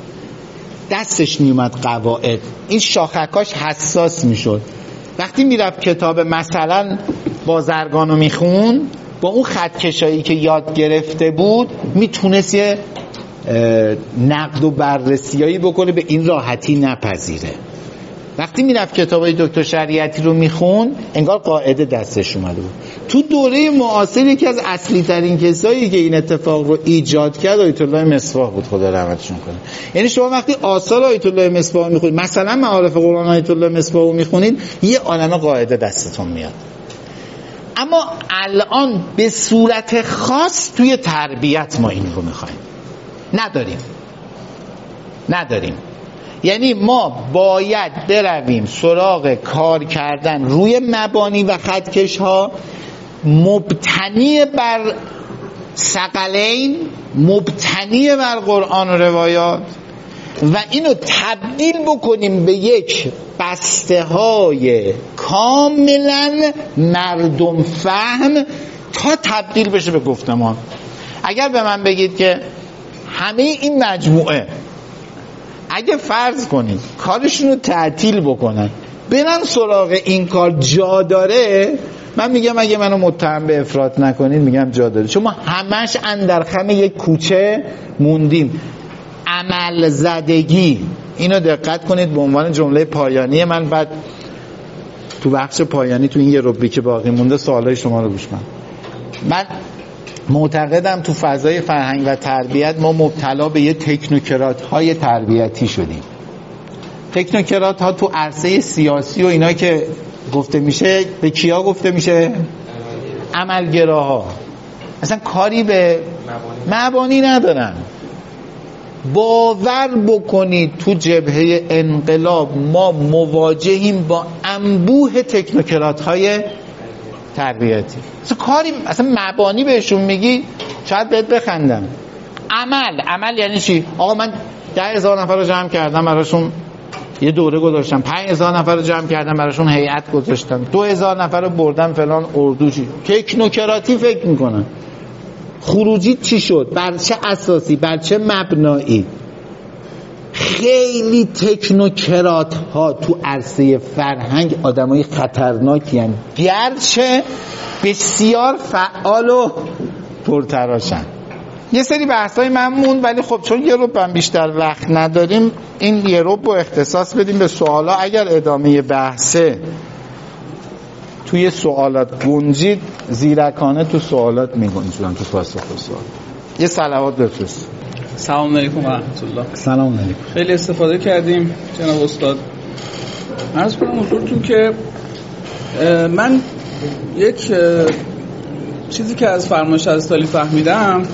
دستش میومد قواعد، این شاخکاش حساس میشد. وقتی میرفت کتاب مثلا بازرگان رو میخون با اون خطکشایی که یاد گرفته بود میتونست یه نقد و بررسیایی بکنه، به این راحتی نپذیره. وقتی میرفت کتابای دکتر شریعتی رو میخون انگار قاعده دستش اومده بود. تو دوره معاصر یکی از اصلی ترین کسایی که این اتفاق رو ایجاد کرد آیت الله مصباح بود، خدا رحمتشون کنه. یعنی شما وقتی آثار آیت الله مصباح میخونید، مثلا معارف قرآن آیت الله مصباح رو میخونید، یه عالمه قاعده دستتون میاد. اما الان به صورت خاص توی تربیت ما این رو میخوایم، نداریم نداریم یعنی ما باید برویم سراغ کار کردن روی مبانی و خطکش ها مبتنی بر ثقلین، مبتنی بر قرآن و روایات، و اینو تبدیل بکنیم به یک بسته های کاملا مردم فهم تا تبدیل بشه به گفتمان. اگر به من بگید که همه این مجموعه اگه فرض کنید کارشون رو تعطیل بکنن برن سراغ این کار جا داره، من میگم اگه منو متهم به افراط نکنید میگم جا داره، چون ما همش اندر خم یک کوچه موندیم. عمل زدگی، اینو دقت کنید به عنوان جمله پایانی من، بعد تو بخش پایانی تو این یه ربعی که باقی مونده سوالای شما رو گوش کنم. من معتقدم تو فضای فرهنگ و تربیت ما مبتلا به یه تکنوکرات های تربیتی شدیم. تکنوکرات ها تو عرصه سیاسی و اینا که گفته میشه به کیا گفته میشه؟ عملگراها. اصلا کاری به مبانی ندارن. باور بکنید تو جبهه انقلاب ما مواجهیم با انبوه تکنوکرات های تربیتی. اصلا کاری اصلا مبانی بهشون میگی شاید بهت بخندم. عمل عمل یعنی چی؟ آقا من ده هزار نفر رو جمع کردم براشون یه دوره گذاشتم، پنج هزار نفر رو جمع کردم براشون هیئت گذاشتم، دو هزار نفر رو بردم فلان اردو. چی تکنوکراتی فکر میکنن. خروجی چی شد؟ بر چه اساسی؟ بر چه مبنایی؟ خیلی تکنوکرات ها تو عرصه فرهنگ آدمای خطرناکی هستند، گرچه بسیار فعال و پرتراشن. یه سری بحثای من موند، ولی خب چون یه ربع بیشتر وقت نداریم این یه ربع رو اختصاص بدیم به سوالا. اگر ادامه بحثه توی سوالات گنجید زیرکانه تو سوالات میگنجونم تو پاسخ سوال. یه صلوات بفرست. سلام علیکم و رحمت الله. سلام علیکم. خیلی استفاده کردیم جناب استاد. عرض کنم حضورتون که من یک چیزی که از فرمایش از استالی فهمیدم،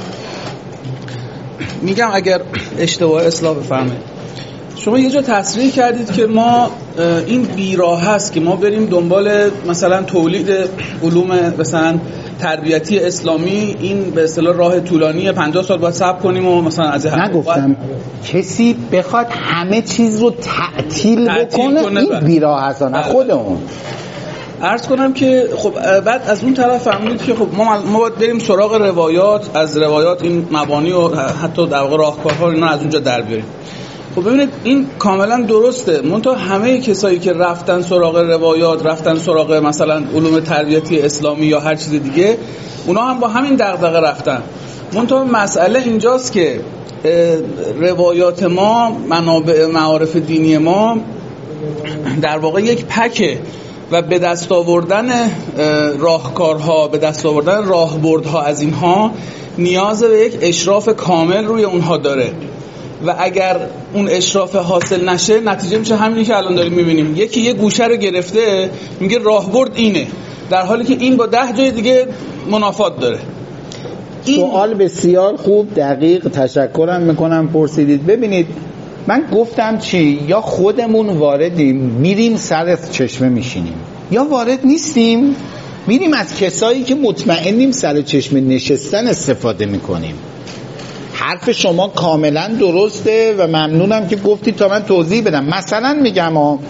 میگم اگر اشتباه اصلاح بفرمایید. شما یه جا تصریح کردید که ما این بیراه هست که ما بریم دنبال مثلا تولید علوم مثلا تربیتی اسلامی، این به اصطلاح راه طولانی پنجاه سال باید صبر کنیم و مثلا از نگفتم کسی بخواد همه چیز رو تعطیل بکنه این بیراه هست، نه خودمون. عرض کنم که خب بعد از اون طرف فهمیدید که خب ما ما باید بریم سراغ روایات، از روایات این مبانی و حتی در واقع راهکارها اینا از اونجا در بیاریم. خب ببینید این کاملا درسته، منتها همه کسایی که رفتن سراغ روایات، رفتن سراغ مثلا علوم تربیتی اسلامی یا هر چیز دیگه، اونا هم با همین دغدغه رفتن. منتها مسئله اینجاست که روایات ما، منابع معارف دینی ما در واقع یک پکه و به دست آوردن راهکارها، به دست آوردن راهبردها از اینها نیاز به یک اشراف کامل روی اونها داره و اگر اون اشراف حاصل نشه نتیجه میشه همینی که الان داریم میبینیم. یکی یه گوشه رو گرفته میگه راهبرد اینه، در حالی که این با ده جای دیگه منافات داره. سوال بسیار خوب، دقیق، تشکرم میکنم پرسیدید. ببینید من گفتم چی؟ یا خودمون واردیم میریم سر چشمه میشینیم، یا وارد نیستیم میریم از کسایی که مطمئنیم سر چشمه نشستن استفاده میکنیم. حرف شما کاملا درسته و ممنونم که گفتید تا من توضیح بدم. مثلا میگم ها،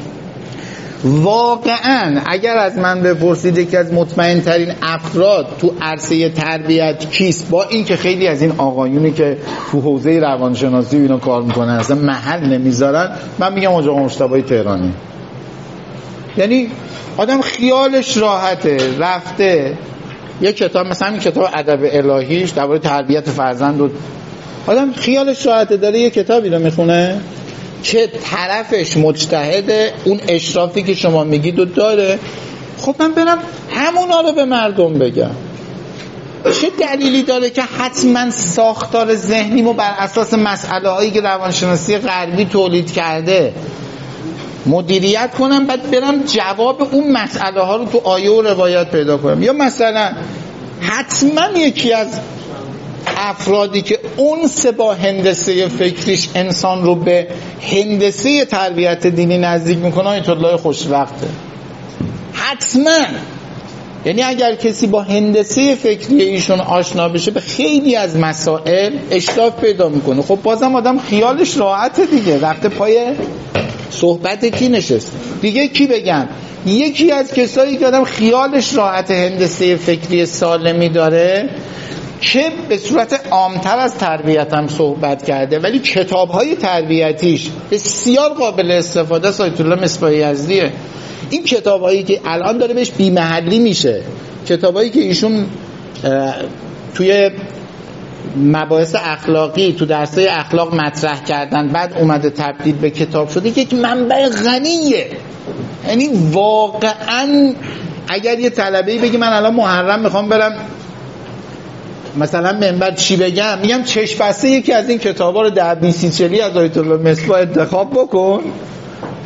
واقعا اگر از من بپرسید که از مطمئن ترین افراد تو عرصه تربیت کیست، با این که خیلی از این آقایونی که تو حوزه روانشناسی و اینا کار میکنن اصلا محل نمیذارن، من میگم آقا مجتبی تهرانی. یعنی آدم خیالش راحته، رفته یک کتاب مثلا این کتاب ادب الهیش درباره تربیت فرزند و آدم خیالش راحته، داره یه کتابی رو میخونه که طرفش مجتهده، اون اشرافی که شما میگید و داره. خب من برم همونا رو به مردم بگم. چه دلیلی داره که حتما ساختار ذهنیمو بر اساس مسئله هایی که روانشناسی غربی تولید کرده مدیریت کنم، بعد برم جواب اون مسئله ها رو تو آیه و روایات پیدا کنم؟ یا مثلا حتما یکی از افرادی که اون سه با هندسه فکریش انسان رو به هندسه تربیت دینی نزدیک میکنه آیت الله خوشوقته. حتما. یعنی اگر کسی با هندسه فکری ایشون آشنا بشه به خیلی از مسائل اشراف پیدا میکنه. خب بازم آدم خیالش راحته دیگه، رفته پای صحبت کی نشست دیگه. کی بگم؟ یکی از کسایی که آدم خیالش راحت هندسه فکری سالمی داره که به صورت عامتر از تربیت هم صحبت کرده ولی کتاب‌های تربیتیش بسیار قابل استفاده است، آیت الله مصباح یزدیه. این کتاب‌هایی که الان داره بهش بی‌محلی میشه، کتاب‌هایی که ایشون توی مباحث اخلاقی تو درس‌های اخلاق مطرح کردن بعد اومده تبدیل به کتاب شده که یک منبع غنیه. یعنی واقعاً اگر یه طلبه‌ای بگه من الان محرم میخوام برم مثلا منبر چی بگم، میگم چشم بسته یکی از این کتابا رو در بیست چلی از آیت الله مصباح انتخاب بکن،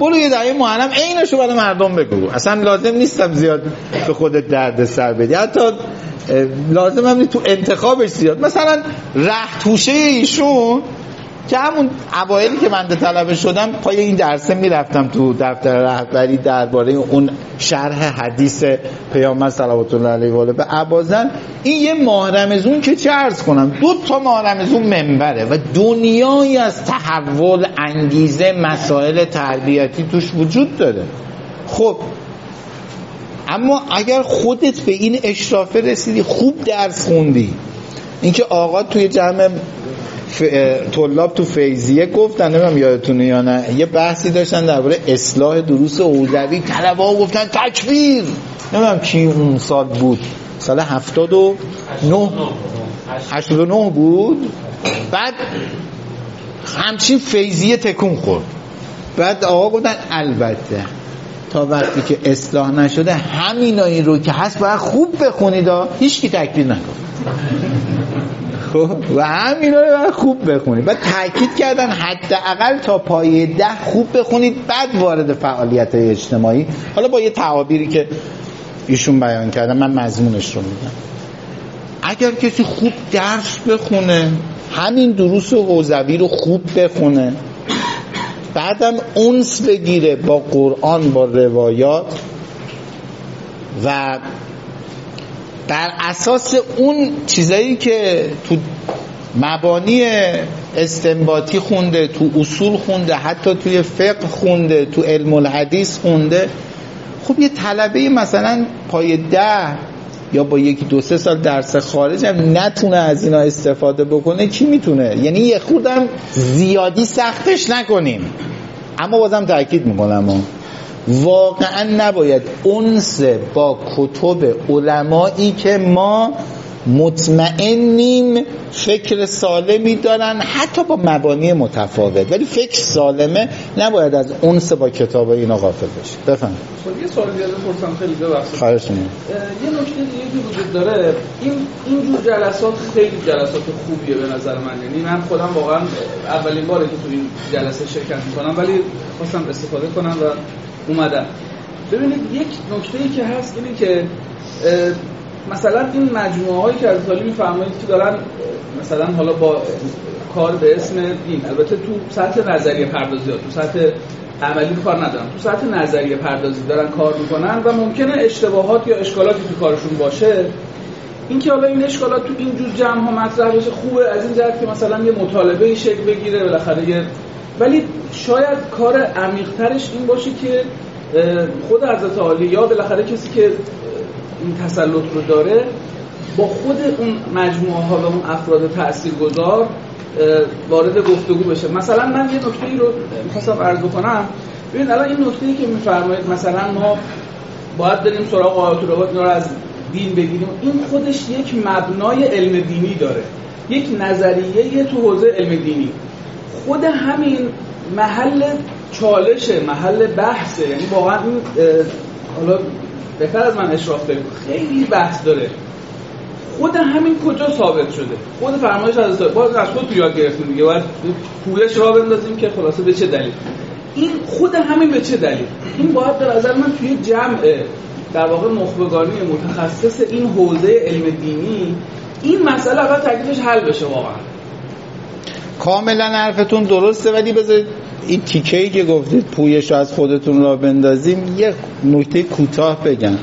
برو یه دعیه محرم عینشو برای مردم بگو، اصلا لازم نیستم زیاد به خودت درد سر بدی، حتی لازم هم نیست تو انتخابش زیاد. مثلا ره توشه ایشون که همون اوایلی که من طلبه شدم پای این درسه میرفتم تو دفتر رهبری درباره اون شرح حدیث پیامبر صلوات الله علیه و آله به ابازن، این یه ماه رمضان که چه عرض کنم دو تا ماه رمضان منبره و دنیایی از تحول، انگیزه، مسائل تربیتی توش وجود داره. خب اما اگر خودت به این اشرافه رسیدی، خوب درس خوندی، اینکه آقا توی جمع ف... طلاب تو فیضیه گفتن، نمیدونم یادتونه یا نه، یه بحثی داشتن درباره اصلاح دروس حوزوی، طلبه‌ها گفتن تکبیر، نمیدونم کی اون سال بود، سال هفتاد و نه هشتاد و نه بود. بعد همچین فیضیه تکون خورد. بعد آقا گفتن البته تا وقتی که اصلاح نشده همینایی رو که هست باید خوب بخونید، هیچ کی تکبیر نکن و همینا رو باید خوب بخونید. بعد تاکید کردن حداقل تا پایه ده خوب بخونید، بعد وارد فعالیت اجتماعی. حالا با یه تعابیری که ایشون بیان کردن من مضمونش رو میگم. اگر کسی خوب درس بخونه، همین دروس حوزوی رو خوب بخونه، بعدم انس بگیره با قرآن، با روایات و بر اساس اون چیزایی که تو مبانی استنباطی خونده، تو اصول خونده، حتی توی فقه خونده، تو علم الحدیث خونده، خب یه طلبه مثلا پای ده یا با یکی دو سه سال درس خارج هم نتونه از اینا استفاده بکنه، کی میتونه؟ یعنی یه خوردم زیادی سختش نکنیم. اما بازم تأکید میکنم واقعا نباید انس با کتب علمایی که ما مطمئنیم فکر سالمی دارن، حتی با مبانی متفاوت، ولی فکر سالمه، نباید از انس با کتاب اینا غافل بشه. بفهم. یه سوال دیگه بپرسم، خیلی ببخشید. خواهش می‌کنم. یه نکته دیگه که وجود داره، این اینجور جلسات خیلی جلسات خوبیه به نظر من. یعنی من خودم واقعا اولین باره که تو این جلسه شرکت می‌کنم، ولی خواستم استفاده کنم و اومدم. ببینید یک نکته‌ای که هست اینه که مثلا این مجموعه‌هایی که از حالی می‌فرمایید که دارن مثلا حالا با کار به اسم دین، البته تو سطح نظریه پردازی ها، تو سطح عملی کار ندارن، تو سطح نظریه پردازی دارن کار میکنن و ممکنه اشتباهات یا اشکالاتی تو کارشون باشه. اینکه حالا این اشکالات تو این جور جمع ها مطرح بشه خوبه، از این جهت که مثلا یه مطالبه شکل بگیره بالاخره یه، ولی شاید کار عمیق‌ترش این باشه که خود حضرت عالی یا بالاخره کسی که این تسلط رو داره با خود اون مجموعه ها و اون افراد تاثیرگذار وارد گفتگو بشه. مثلا من یه نکته‌ای رو می‌خواستم عرض بکنم. ببین الان این نکته‌ای که می‌فرمایید مثلا ما باید بریم سراغ آیات و روایات اینا رو از دین بگیریم، این خودش یک مبنای علم دینی داره، یک نظریه تو حوزه علم دینی. خود همین محل چالشه، محل بحثه. یعنی واقعا این حالا بهتر از من اشراف داریم، خیلی بحث داره. خود همین کجا ثابت شده؟ خود فرمایش از باز از خود تو یاد گرفتیم دیگه، باید پویش را بندازیم که خلاصه به چه دلیل. این خود همین به چه دلیل؟ این باید در نظر من توی جمع در واقع نخبگانی متخصص این حوزه علم دینی این مسئله اول تکلیفش حل بشه. واقعا کاملا حرفتون درسته، ولی بذارید این تیکه‌ای که گفتید پویش رو از خودتون را بندازیم یه نکته کوتاه بگم.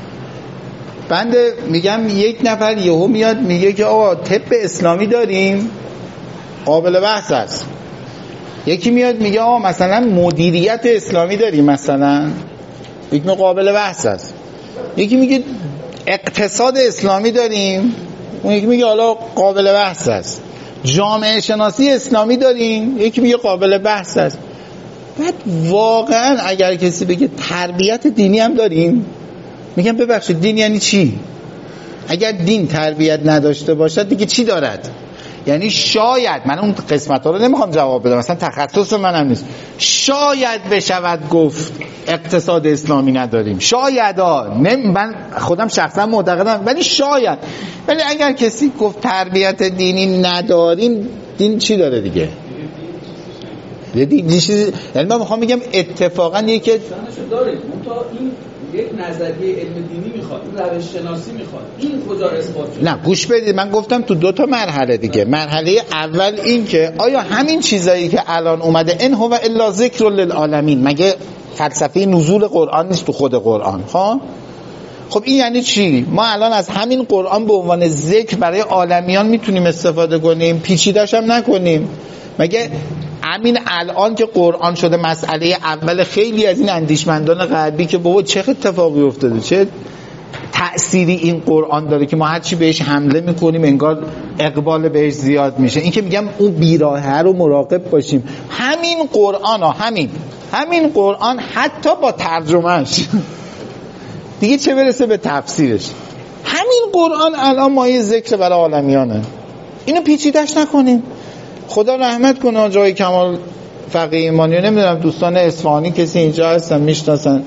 بنده میگم یک نفر یهو میاد میگه که آقا طب اسلامی داریم، قابل بحث است. یکی میاد میگه آقا مثلا مدیریت اسلامی داریم، مثلا یک قابل بحث است. یکی میگه اقتصاد اسلامی داریم، اون یکی میگه حالا قابل بحث است. جامعه شناسی اسلامی داریم، یکی میگه قابل بحث است. بعد واقعا اگر کسی بگه تربیت دینی هم داریم، میگم ببخشید دین یعنی چی؟ اگر دین تربیت نداشته باشد دیگه چی دارد؟ یعنی شاید، من اون قسمت ها رو نمیخوام جواب بدم، مثلا تخصص من هم نیست، شاید بشود گفت اقتصاد اسلامی نداریم، شاید ها، من خودم شخصا معتقدم، ولی شاید. ولی اگر کسی گفت تربیت دینی نداریم، دین چی داره دیگه؟ دیدی چیزی، یعنی من میخوام بگم اتفاقا یکی داره تا این یک نظریه علم دینی میخواد، روش شناسی میخواد، این کجا اثبات شده؟ نه گوش بدید، من گفتم تو دو تا مرحله دیگه. مرحله اول این که آیا همین چیزایی که الان اومده ان هو الا ذکر للعالمین، مگه فلسفه نزول قرآن نیست تو خود قرآن؟ ها خب این یعنی چی؟ ما الان از همین قرآن به عنوان ذکر برای عالمیان میتونیم استفاده کنیم، پیچیده‌اش هم نکنیم؟ مگه همین الان که قرآن شده مسئله اول خیلی از این اندیشمندان غربی که بابا چه اتفاقی افتاده، چه تأثیری این قرآن داره که ما هرچی بهش حمله میکنیم انگار اقبال بهش زیاد میشه. این که میگم اون بیراهه رو مراقب باشیم. همین قرآن ها همین همین قرآن حتی با ترجمهش دیگه چه برسه به تفسیرش، همین قرآن الان مایه ذکر برای عالمیانه. اینو پیچیدش نکنیم. خدا رحمت کنه آقای کمال فقیه ایمانی، نمیدونم دوستان اصفهانی کسی اینجا هستن میشناسن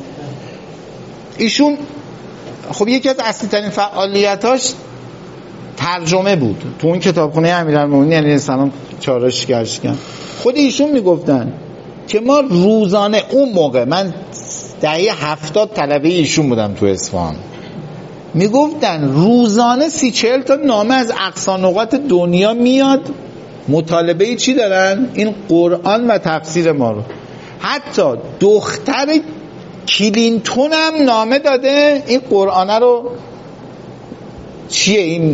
ایشون، خب یکی از اصلی ترین فعالیتاش ترجمه بود تو اون کتابخونه امیرالمومنین علیه السلام چارش گشتن. خود ایشون میگفتن که ما روزانه، اون موقع من دهه هفتاد طلبه ایشون بودم تو اصفهان، میگفتن روزانه سی چهل تا نامه از اقصا نقاط دنیا میاد مطالبه چی دارن؟ این قرآن و تفسیر ما رو. حتی دختر کلینتون هم نامه داده این قرآن رو چیه این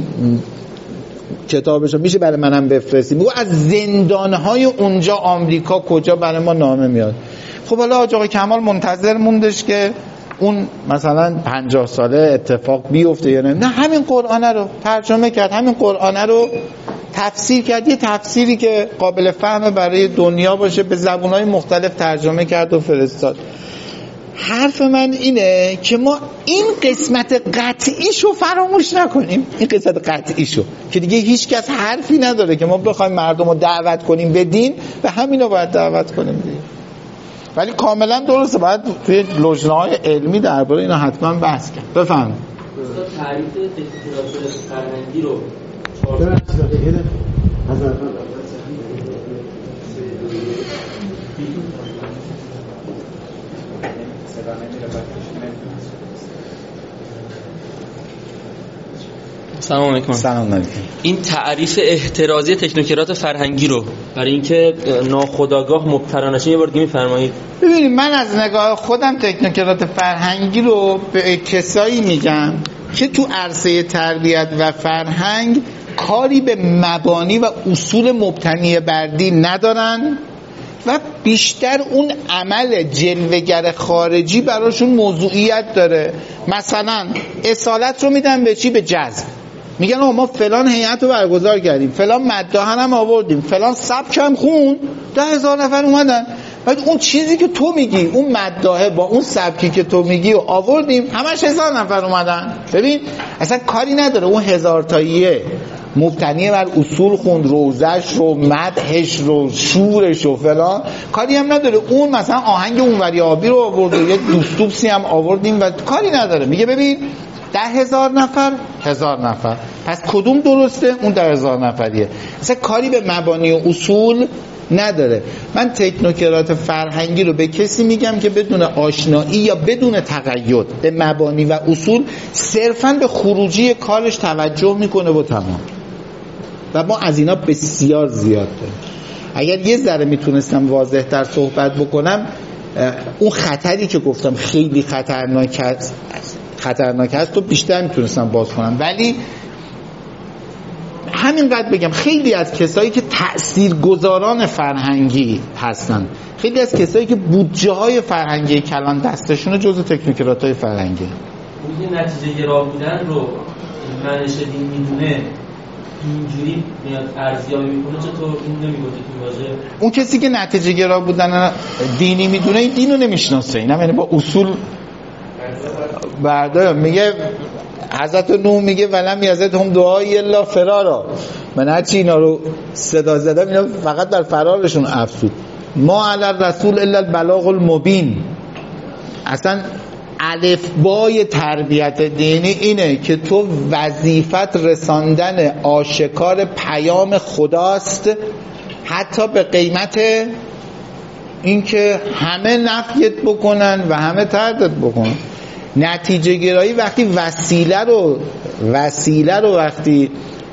کتابشو میشه برای منم بفرستی. میگو از زندانهای اونجا آمریکا کجا برای ما نامه میاد. خب حالا آقا کمال منتظر موندش که اون مثلا پنجاه ساله اتفاق بیفته یا نه، نه همین قرآن رو ترجمه کرد، همین قرآن رو تفسیر کرد، یه تفسیری که قابل فهم برای دنیا باشه به زبانهای مختلف ترجمه کرد و فرستاد. حرف من اینه که ما این قسمت قطعیشو فراموش نکنیم، این قسمت قطعیشو که دیگه هیچ کس حرفی نداره که ما بخوایم مردم رو دعوت کنیم به دین، به همین رو باید دعوت کنیم دیگه. ولی کاملا درسته، باید توی لجنه‌های علمی درباره اینا حتما بحث کرد. بفهم تعریف تکنولوژی فرهنگی رو سلام علیکم. سلام علیکم. این تعریف احترازی تکنوکرات فرهنگی رو برای اینکه ناخودآگاه مبتلا نشه یه بار دیگه می‌فرمایید؟ ببینید من از نگاه خودم تکنوکرات فرهنگی رو به کسایی میگم که تو عرصه تربیت و فرهنگ کاری به مبانی و اصول مبتنی بر دین ندارن و بیشتر اون عمل جلوه‌گر خارجی براشون موضوعیت داره. مثلا اصالت رو میدن به چی؟ به جذب. میگن ما فلان هیئت رو برگزار کردیم، فلان مداح هم آوردیم، فلان سبک هم خون، ده هزار نفر اومدن. بعد اون چیزی که تو میگی، اون مداحه با اون سبکی که تو میگی و آوردیم، همش هزار نفر اومدن. ببین اصلا کاری نداره اون هزار تاییه مبتنی بر اصول خوند، روزش رو، مدحش رو، شورش رو فلان، کاری هم نداره اون مثلا آهنگ اونوری آبی رو آورد و یه دوستوبسی هم آوردیم و کاری نداره. میگه ببین ده هزار نفر هزار نفر، پس کدوم درسته؟ اون ده هزار نفریه. اصلا کاری به مبانی و اصول نداره. من تکنوکرات فرهنگی رو به کسی میگم که بدون آشنایی یا بدون تقید به مبانی و اصول صرفاً به خروجی کارش توجه میکنه و تمام. و ما از اینا بسیار زیاد داریم. اگر یه ذره میتونستم واضح تر صحبت بکنم، اون خطری که گفتم خیلی خطرناک است خطرناک است تو بیشتر میتونستم باز کنم، ولی همینقدر بگم خیلی از کسایی که تأثیرگذاران فرهنگی هستن، خیلی از کسایی که بودجه های فرهنگی کلان دستشونه جزء تکنوکرات های فرهنگی. اون نتیجه گرا بودن رو منش دین میدونه اینجوری میاد ارزیابی میکنه، چطور این نمیگوشه تو واژه؟ اون کسی که نتیجه گرا بودن دینی میدونه این دینو نمیشناسه. اینم یعنی با اصول بعدا میگه حضرت نوح میگه ولم یزدهم دعای الا فرارا، من هرچی اینا رو صدا زدم اینا فقط در فرارشون افزود. ما علی الرسول الا البلاغ المبین. اصلا الفبای تربیت دینی اینه که تو وظیفت رساندن آشکار پیام خداست، حتی به قیمت اینکه همه نفیت بکنن و همه طردت بکنن. نتیجه گرایی وقتی وسیله رو وسیله رو وقتی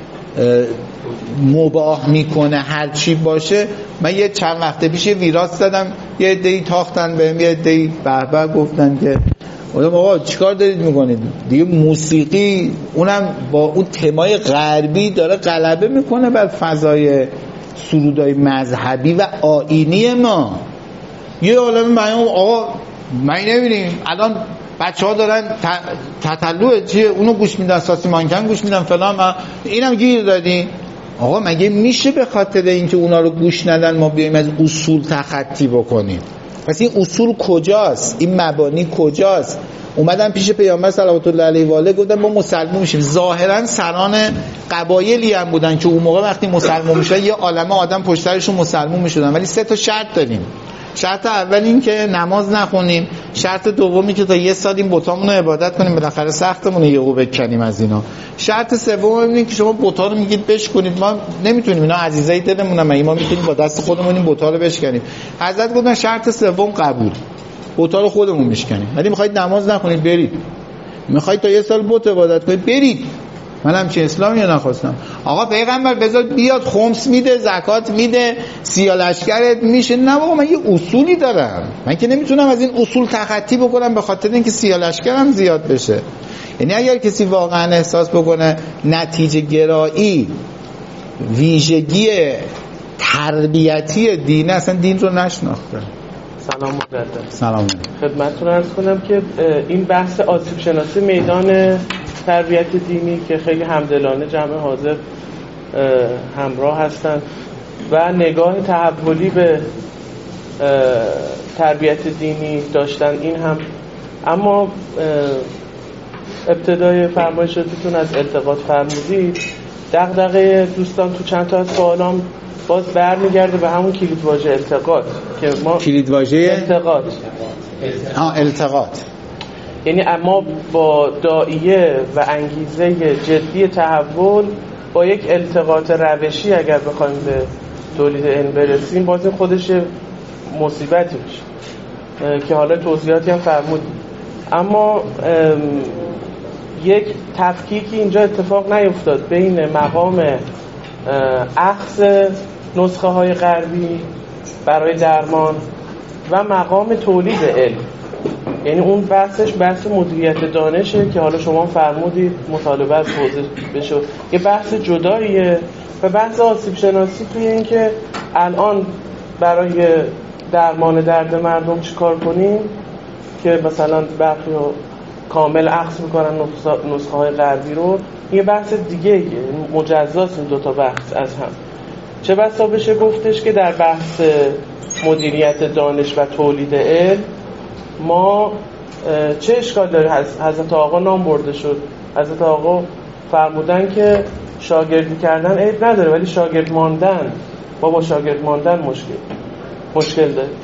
مباح میکنه هر چی باشه. من یه چند وقت پیش یه ویراس دادم، یه عده‌ای تاختن بهم، یه عده‌ای به به گفتن که آقا چیکار دارید میکنید دیگه؟ موسیقی اونم با اون تمای غربی داره غلبه میکنه بر فضای سرودای مذهبی و آیینی ما. یه عالم بیان آقا من نمیبینیم الان بچه ها دارن تطلوه چیه اونو گوش میدن، ساسی مانکن گوش میدن فلان، اینم گیر دادی. آقا مگه میشه به خاطر اینکه اونا رو گوش ندن ما بیایم از اصول تخطی بکنیم؟ پس این اصول کجاست؟ این مبانی کجاست؟ اومدن پیش پیامبر صلوات الله علیه و آله گفتن ما مسلمان میشیم. ظاهرا سران قبایلی هم بودن که اون موقع وقتی مسلمان میشدن یه عالمه آدم پشت سرشون مسلمان میشدن، ولی سه تا شرط داریم. شرط اول این که نماز نخونیم، شرط دومی که تا یه سال این بتامون رو عبادت کنیم، بالاخره سختمونه یهو بکنیم از اینا. شرط سوم این که شما بتا رو میگید بشکنید، ما نمیتونیم، اینا عزیزای دلمونه، ما ما میتونیم با دست خودمون این بتا رو بشکنیم. حضرت گفتن شرط سوم قبول، بتا رو خودمون میشکنیم. ولی میخواید نماز نخونید برید، میخواید تا یه سال بت عبادت کنید برید. من هم چه اسلامی نخواستم. آقا پیغمبر بذار بیاد خمس میده، زکات میده، سیالشگرت میشه. نه بابا من یه اصولی دارم، من که نمیتونم از این اصول تخطی بکنم به خاطر اینکه سیالشگرم زیاد بشه. یعنی اگر کسی واقعا احساس بکنه نتیجه گرایی ویژگی تربیتی دینه، اصلا دین رو نشناخته. سلام مجدد. سلام خدمتتون عرض کنم که این بحث آسیب شناسی میدان تربیت دینی که خیلی همدلانه جمع حاضر همراه هستند و نگاه تحولی به تربیت دینی داشتن، این هم. اما ابتدای فرمایشاتتون از التقاط فرمودید، دغدغه دوستان تو چند تا از سوالام باز برمیگرده به همون کلیدواژه التقاط که ما کلیدواژه التقاط ها التقاط یعنی اما با داعیه و انگیزه جدی تحول با یک التقاط روشی اگر بخوایم به تولید علم برسیم، باز خودش مصیبتی میشه که حالا توضیحاتی هم فرمودید. اما یک تفکیکی اینجا اتفاق نیفتاد بین مقام اخذ نسخه های غربی برای درمان و مقام تولید علم. یعنی اون بحثش بحث مدیریت دانشه که حالا شما فرمودید مطالبه از حوزه بشه، یه بحث جداییه. و بحث آسیب شناسی توی این که الان برای درمان درد مردم چی کار کنیم که مثلا برخی کامل اخذ میکنن نسخه های غربی رو، یه بحث دیگه مجزاست این دوتا بحث از هم. چه بسا بشه گفتش که در بحث مدیریت دانش و تولید علم ما چه اشکال داره؟ حضرت آقا نام برده شد، حضرت آقا فرمودن که شاگردی کردن عیب نداره، ولی شاگرد ماندن، با با شاگرد ماندن مشکل مشکل داره.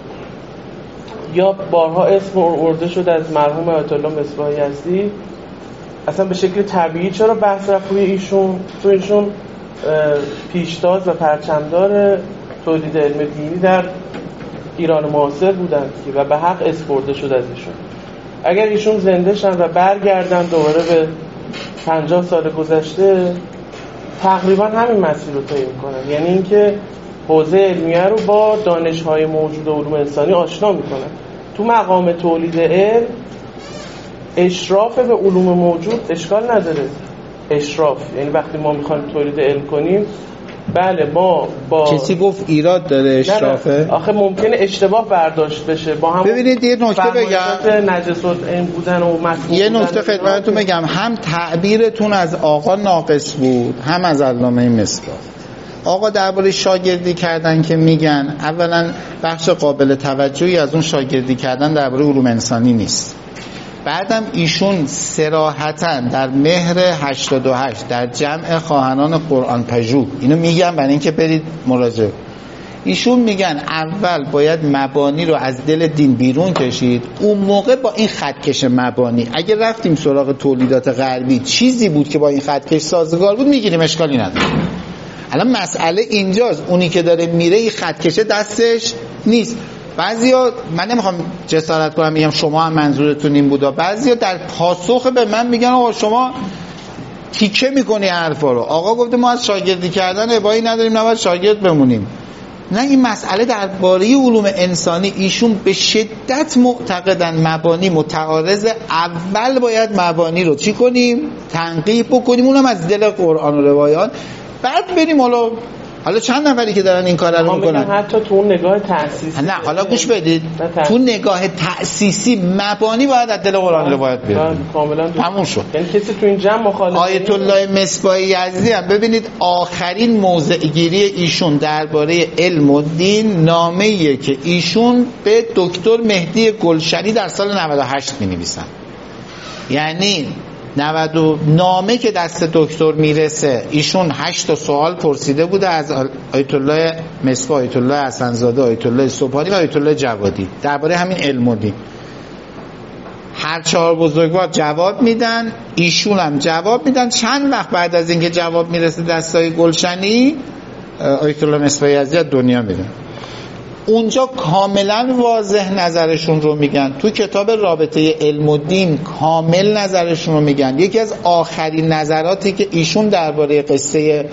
یا بارها اسم ارده شد از مرحوم آیت الله مصباح یزدی، اصلا به شکل طبیعی چرا بحث رفت روی ایشون؟ تو ایشون پیشتاز و پرچمدار تولید علم دینی در ایران معاصر بودن و به حق اسپرده شد از ایشون. اگر ایشون زنده شن و برگردن دوباره به پنجاه سال گذشته، تقریبا همین مسیر رو طی میکنن، یعنی اینکه حوزه علمیه رو با دانش‌های موجود و علوم انسانی آشنا میکنن. تو مقام تولید علم اشراف به علوم موجود اشکال نداره. اشراف یعنی وقتی ما میخوایم تولید علم کنیم، بله ما با کسی گفت ایراد داره اشرافه، آخه ممکنه اشتباه برداشت بشه با هم. ببینید یه نکته بگم، نجس این بودن و مسئول یه نکته خدمتتون بگم، هم تعبیرتون از آقا ناقص بود هم از علامه مصباح. آقا درباره شاگردی کردن که میگن، اولا بخش قابل توجهی از اون شاگردی کردن درباره علوم انسانی نیست. بعدم ایشون صراحتاً در مهر هشتاد و هشت در جمع خواهران قرآن پژوه اینو میگن برای اینکه برید مراجعه، ایشون میگن اول باید مبانی رو از دل دین بیرون کشید. اون موقع با این خطکش مبانی اگه رفتیم سراغ تولیدات غربی چیزی بود که با این خطکش سازگار بود میگیریم، اشکالی نداره. الان مسئله اینجاست، اونی که داره میره این خطکشه دستش نیست. بعضیا من نمیخوام جسارت کنم میگم شما هم منظورتون این بودا، بعضیا در پاسخ به من میگن آقا شما تیکه میکنی حرفا رو، آقا گفته ما از شاگردی کردن ابایی نداریم نباید شاگرد بمونیم. نه، این مسئله درباره علوم انسانی ایشون به شدت معتقدن مبانی متعارض، اول باید مبانی رو چی کنیم؟ تنقیح بکنیم، اونم از دل قرآن و روایات، بعد بریم حالا حالا چند نفری که دارن این کار رو میکنن حتی تو اون نگاه تأسیسی. نه حالا گوش بدید، تو نگاه تأسیسی مبانی باید از دل قرآن روایات بیاد، کاملا تموم شد. یعنی کسی تو این جمع مخالف آیت الله مصباح یزدی هم ببینید آخرین موضع گیری ایشون درباره علم و دین نامه‌ایه که ایشون به دکتر مهدی گلشنی در سال نود و هشت می‌نویسن. یعنی نود نامه که دست دکتر میرسه ایشون هشت تا سوال پرسیده بوده از آیت الله مصباح، آیت الله حسن‌زاده، آیت الله سبحانی و آیت الله جوادی درباره همین علم و دین. هر چهار بزرگوار جواب میدن، ایشون هم جواب میدن. چند وقت بعد از اینکه جواب میرسه دستای گلشنی، آیت الله مصباح یزدی از دنیا میرن. اونجا کاملا واضح نظرشون رو میگن، تو کتاب رابطه علم و دین کامل نظرشون رو میگن. یکی از آخرین نظراتی که ایشون درباره قصه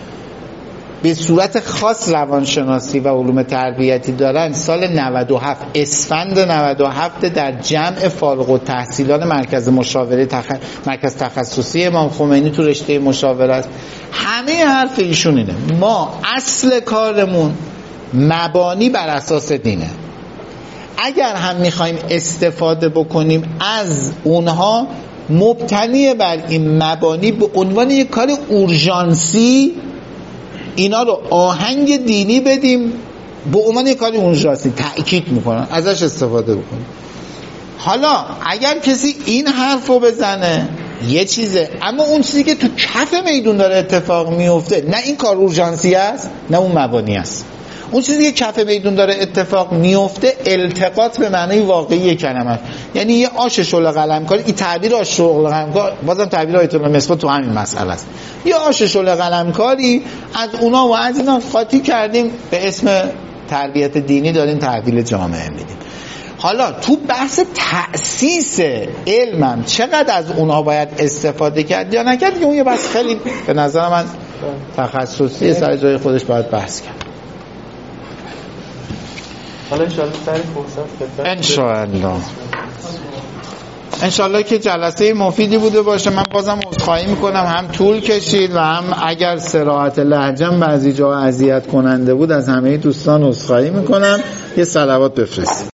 به صورت خاص روانشناسی و علوم تربیتی دارن سال نود و هفت اسفند نود و هفت در جمع فارغ التحصیلان مرکز مشاوره تخ... مرکز تخصصی امام خمینی تو رشته مشاوره است. همه حرف ایشون اینه ما اصل کارمون مبانی بر اساس دینه. اگر هم میخوایم استفاده بکنیم از اونها مبتنی بر این مبانی به عنوان یک کار اورژانسی اینا رو آهنگ دینی بدیم، به عنوان یک کار اورژانسی تأکید میکنن ازش استفاده بکنیم. حالا اگر کسی این حرف رو بزنه یه چیزه، اما اون چیزی که تو کف میدون داره اتفاق میفته نه این کار اورژانسی است نه اون مبانی است. اون چیزی که کف میدون داره اتفاق میفته التقاط به معنی واقعی کلمه، یعنی یه آش شل قلمکاری. این تعبیر آش شل قلمکار بازم تعبیر آیت الله مصباح تو همین مسئله است. یه آش شل قلمکاری از اونا و از اینا قاطی کردیم به اسم تربیت دینی داریم تحویل جامعه میدیم. حالا تو بحث تأسیس علمم چقدر از اونها باید استفاده کرد یا نکرد که اون یه بحث خیلی به نظر من تخصصی سر جای خودش باید بحث کرد. حالا انشاءالله سر فرصت انشاءالله انشاءالله که جلسه مفیدی بوده باشه. من بازم عذرخواهی میکنم هم طول کشید و هم اگر صراحت لهجه‌م بعضی جا اذیت کننده بود از همه دوستان عذرخواهی میکنم. یه صلوات بفرستید.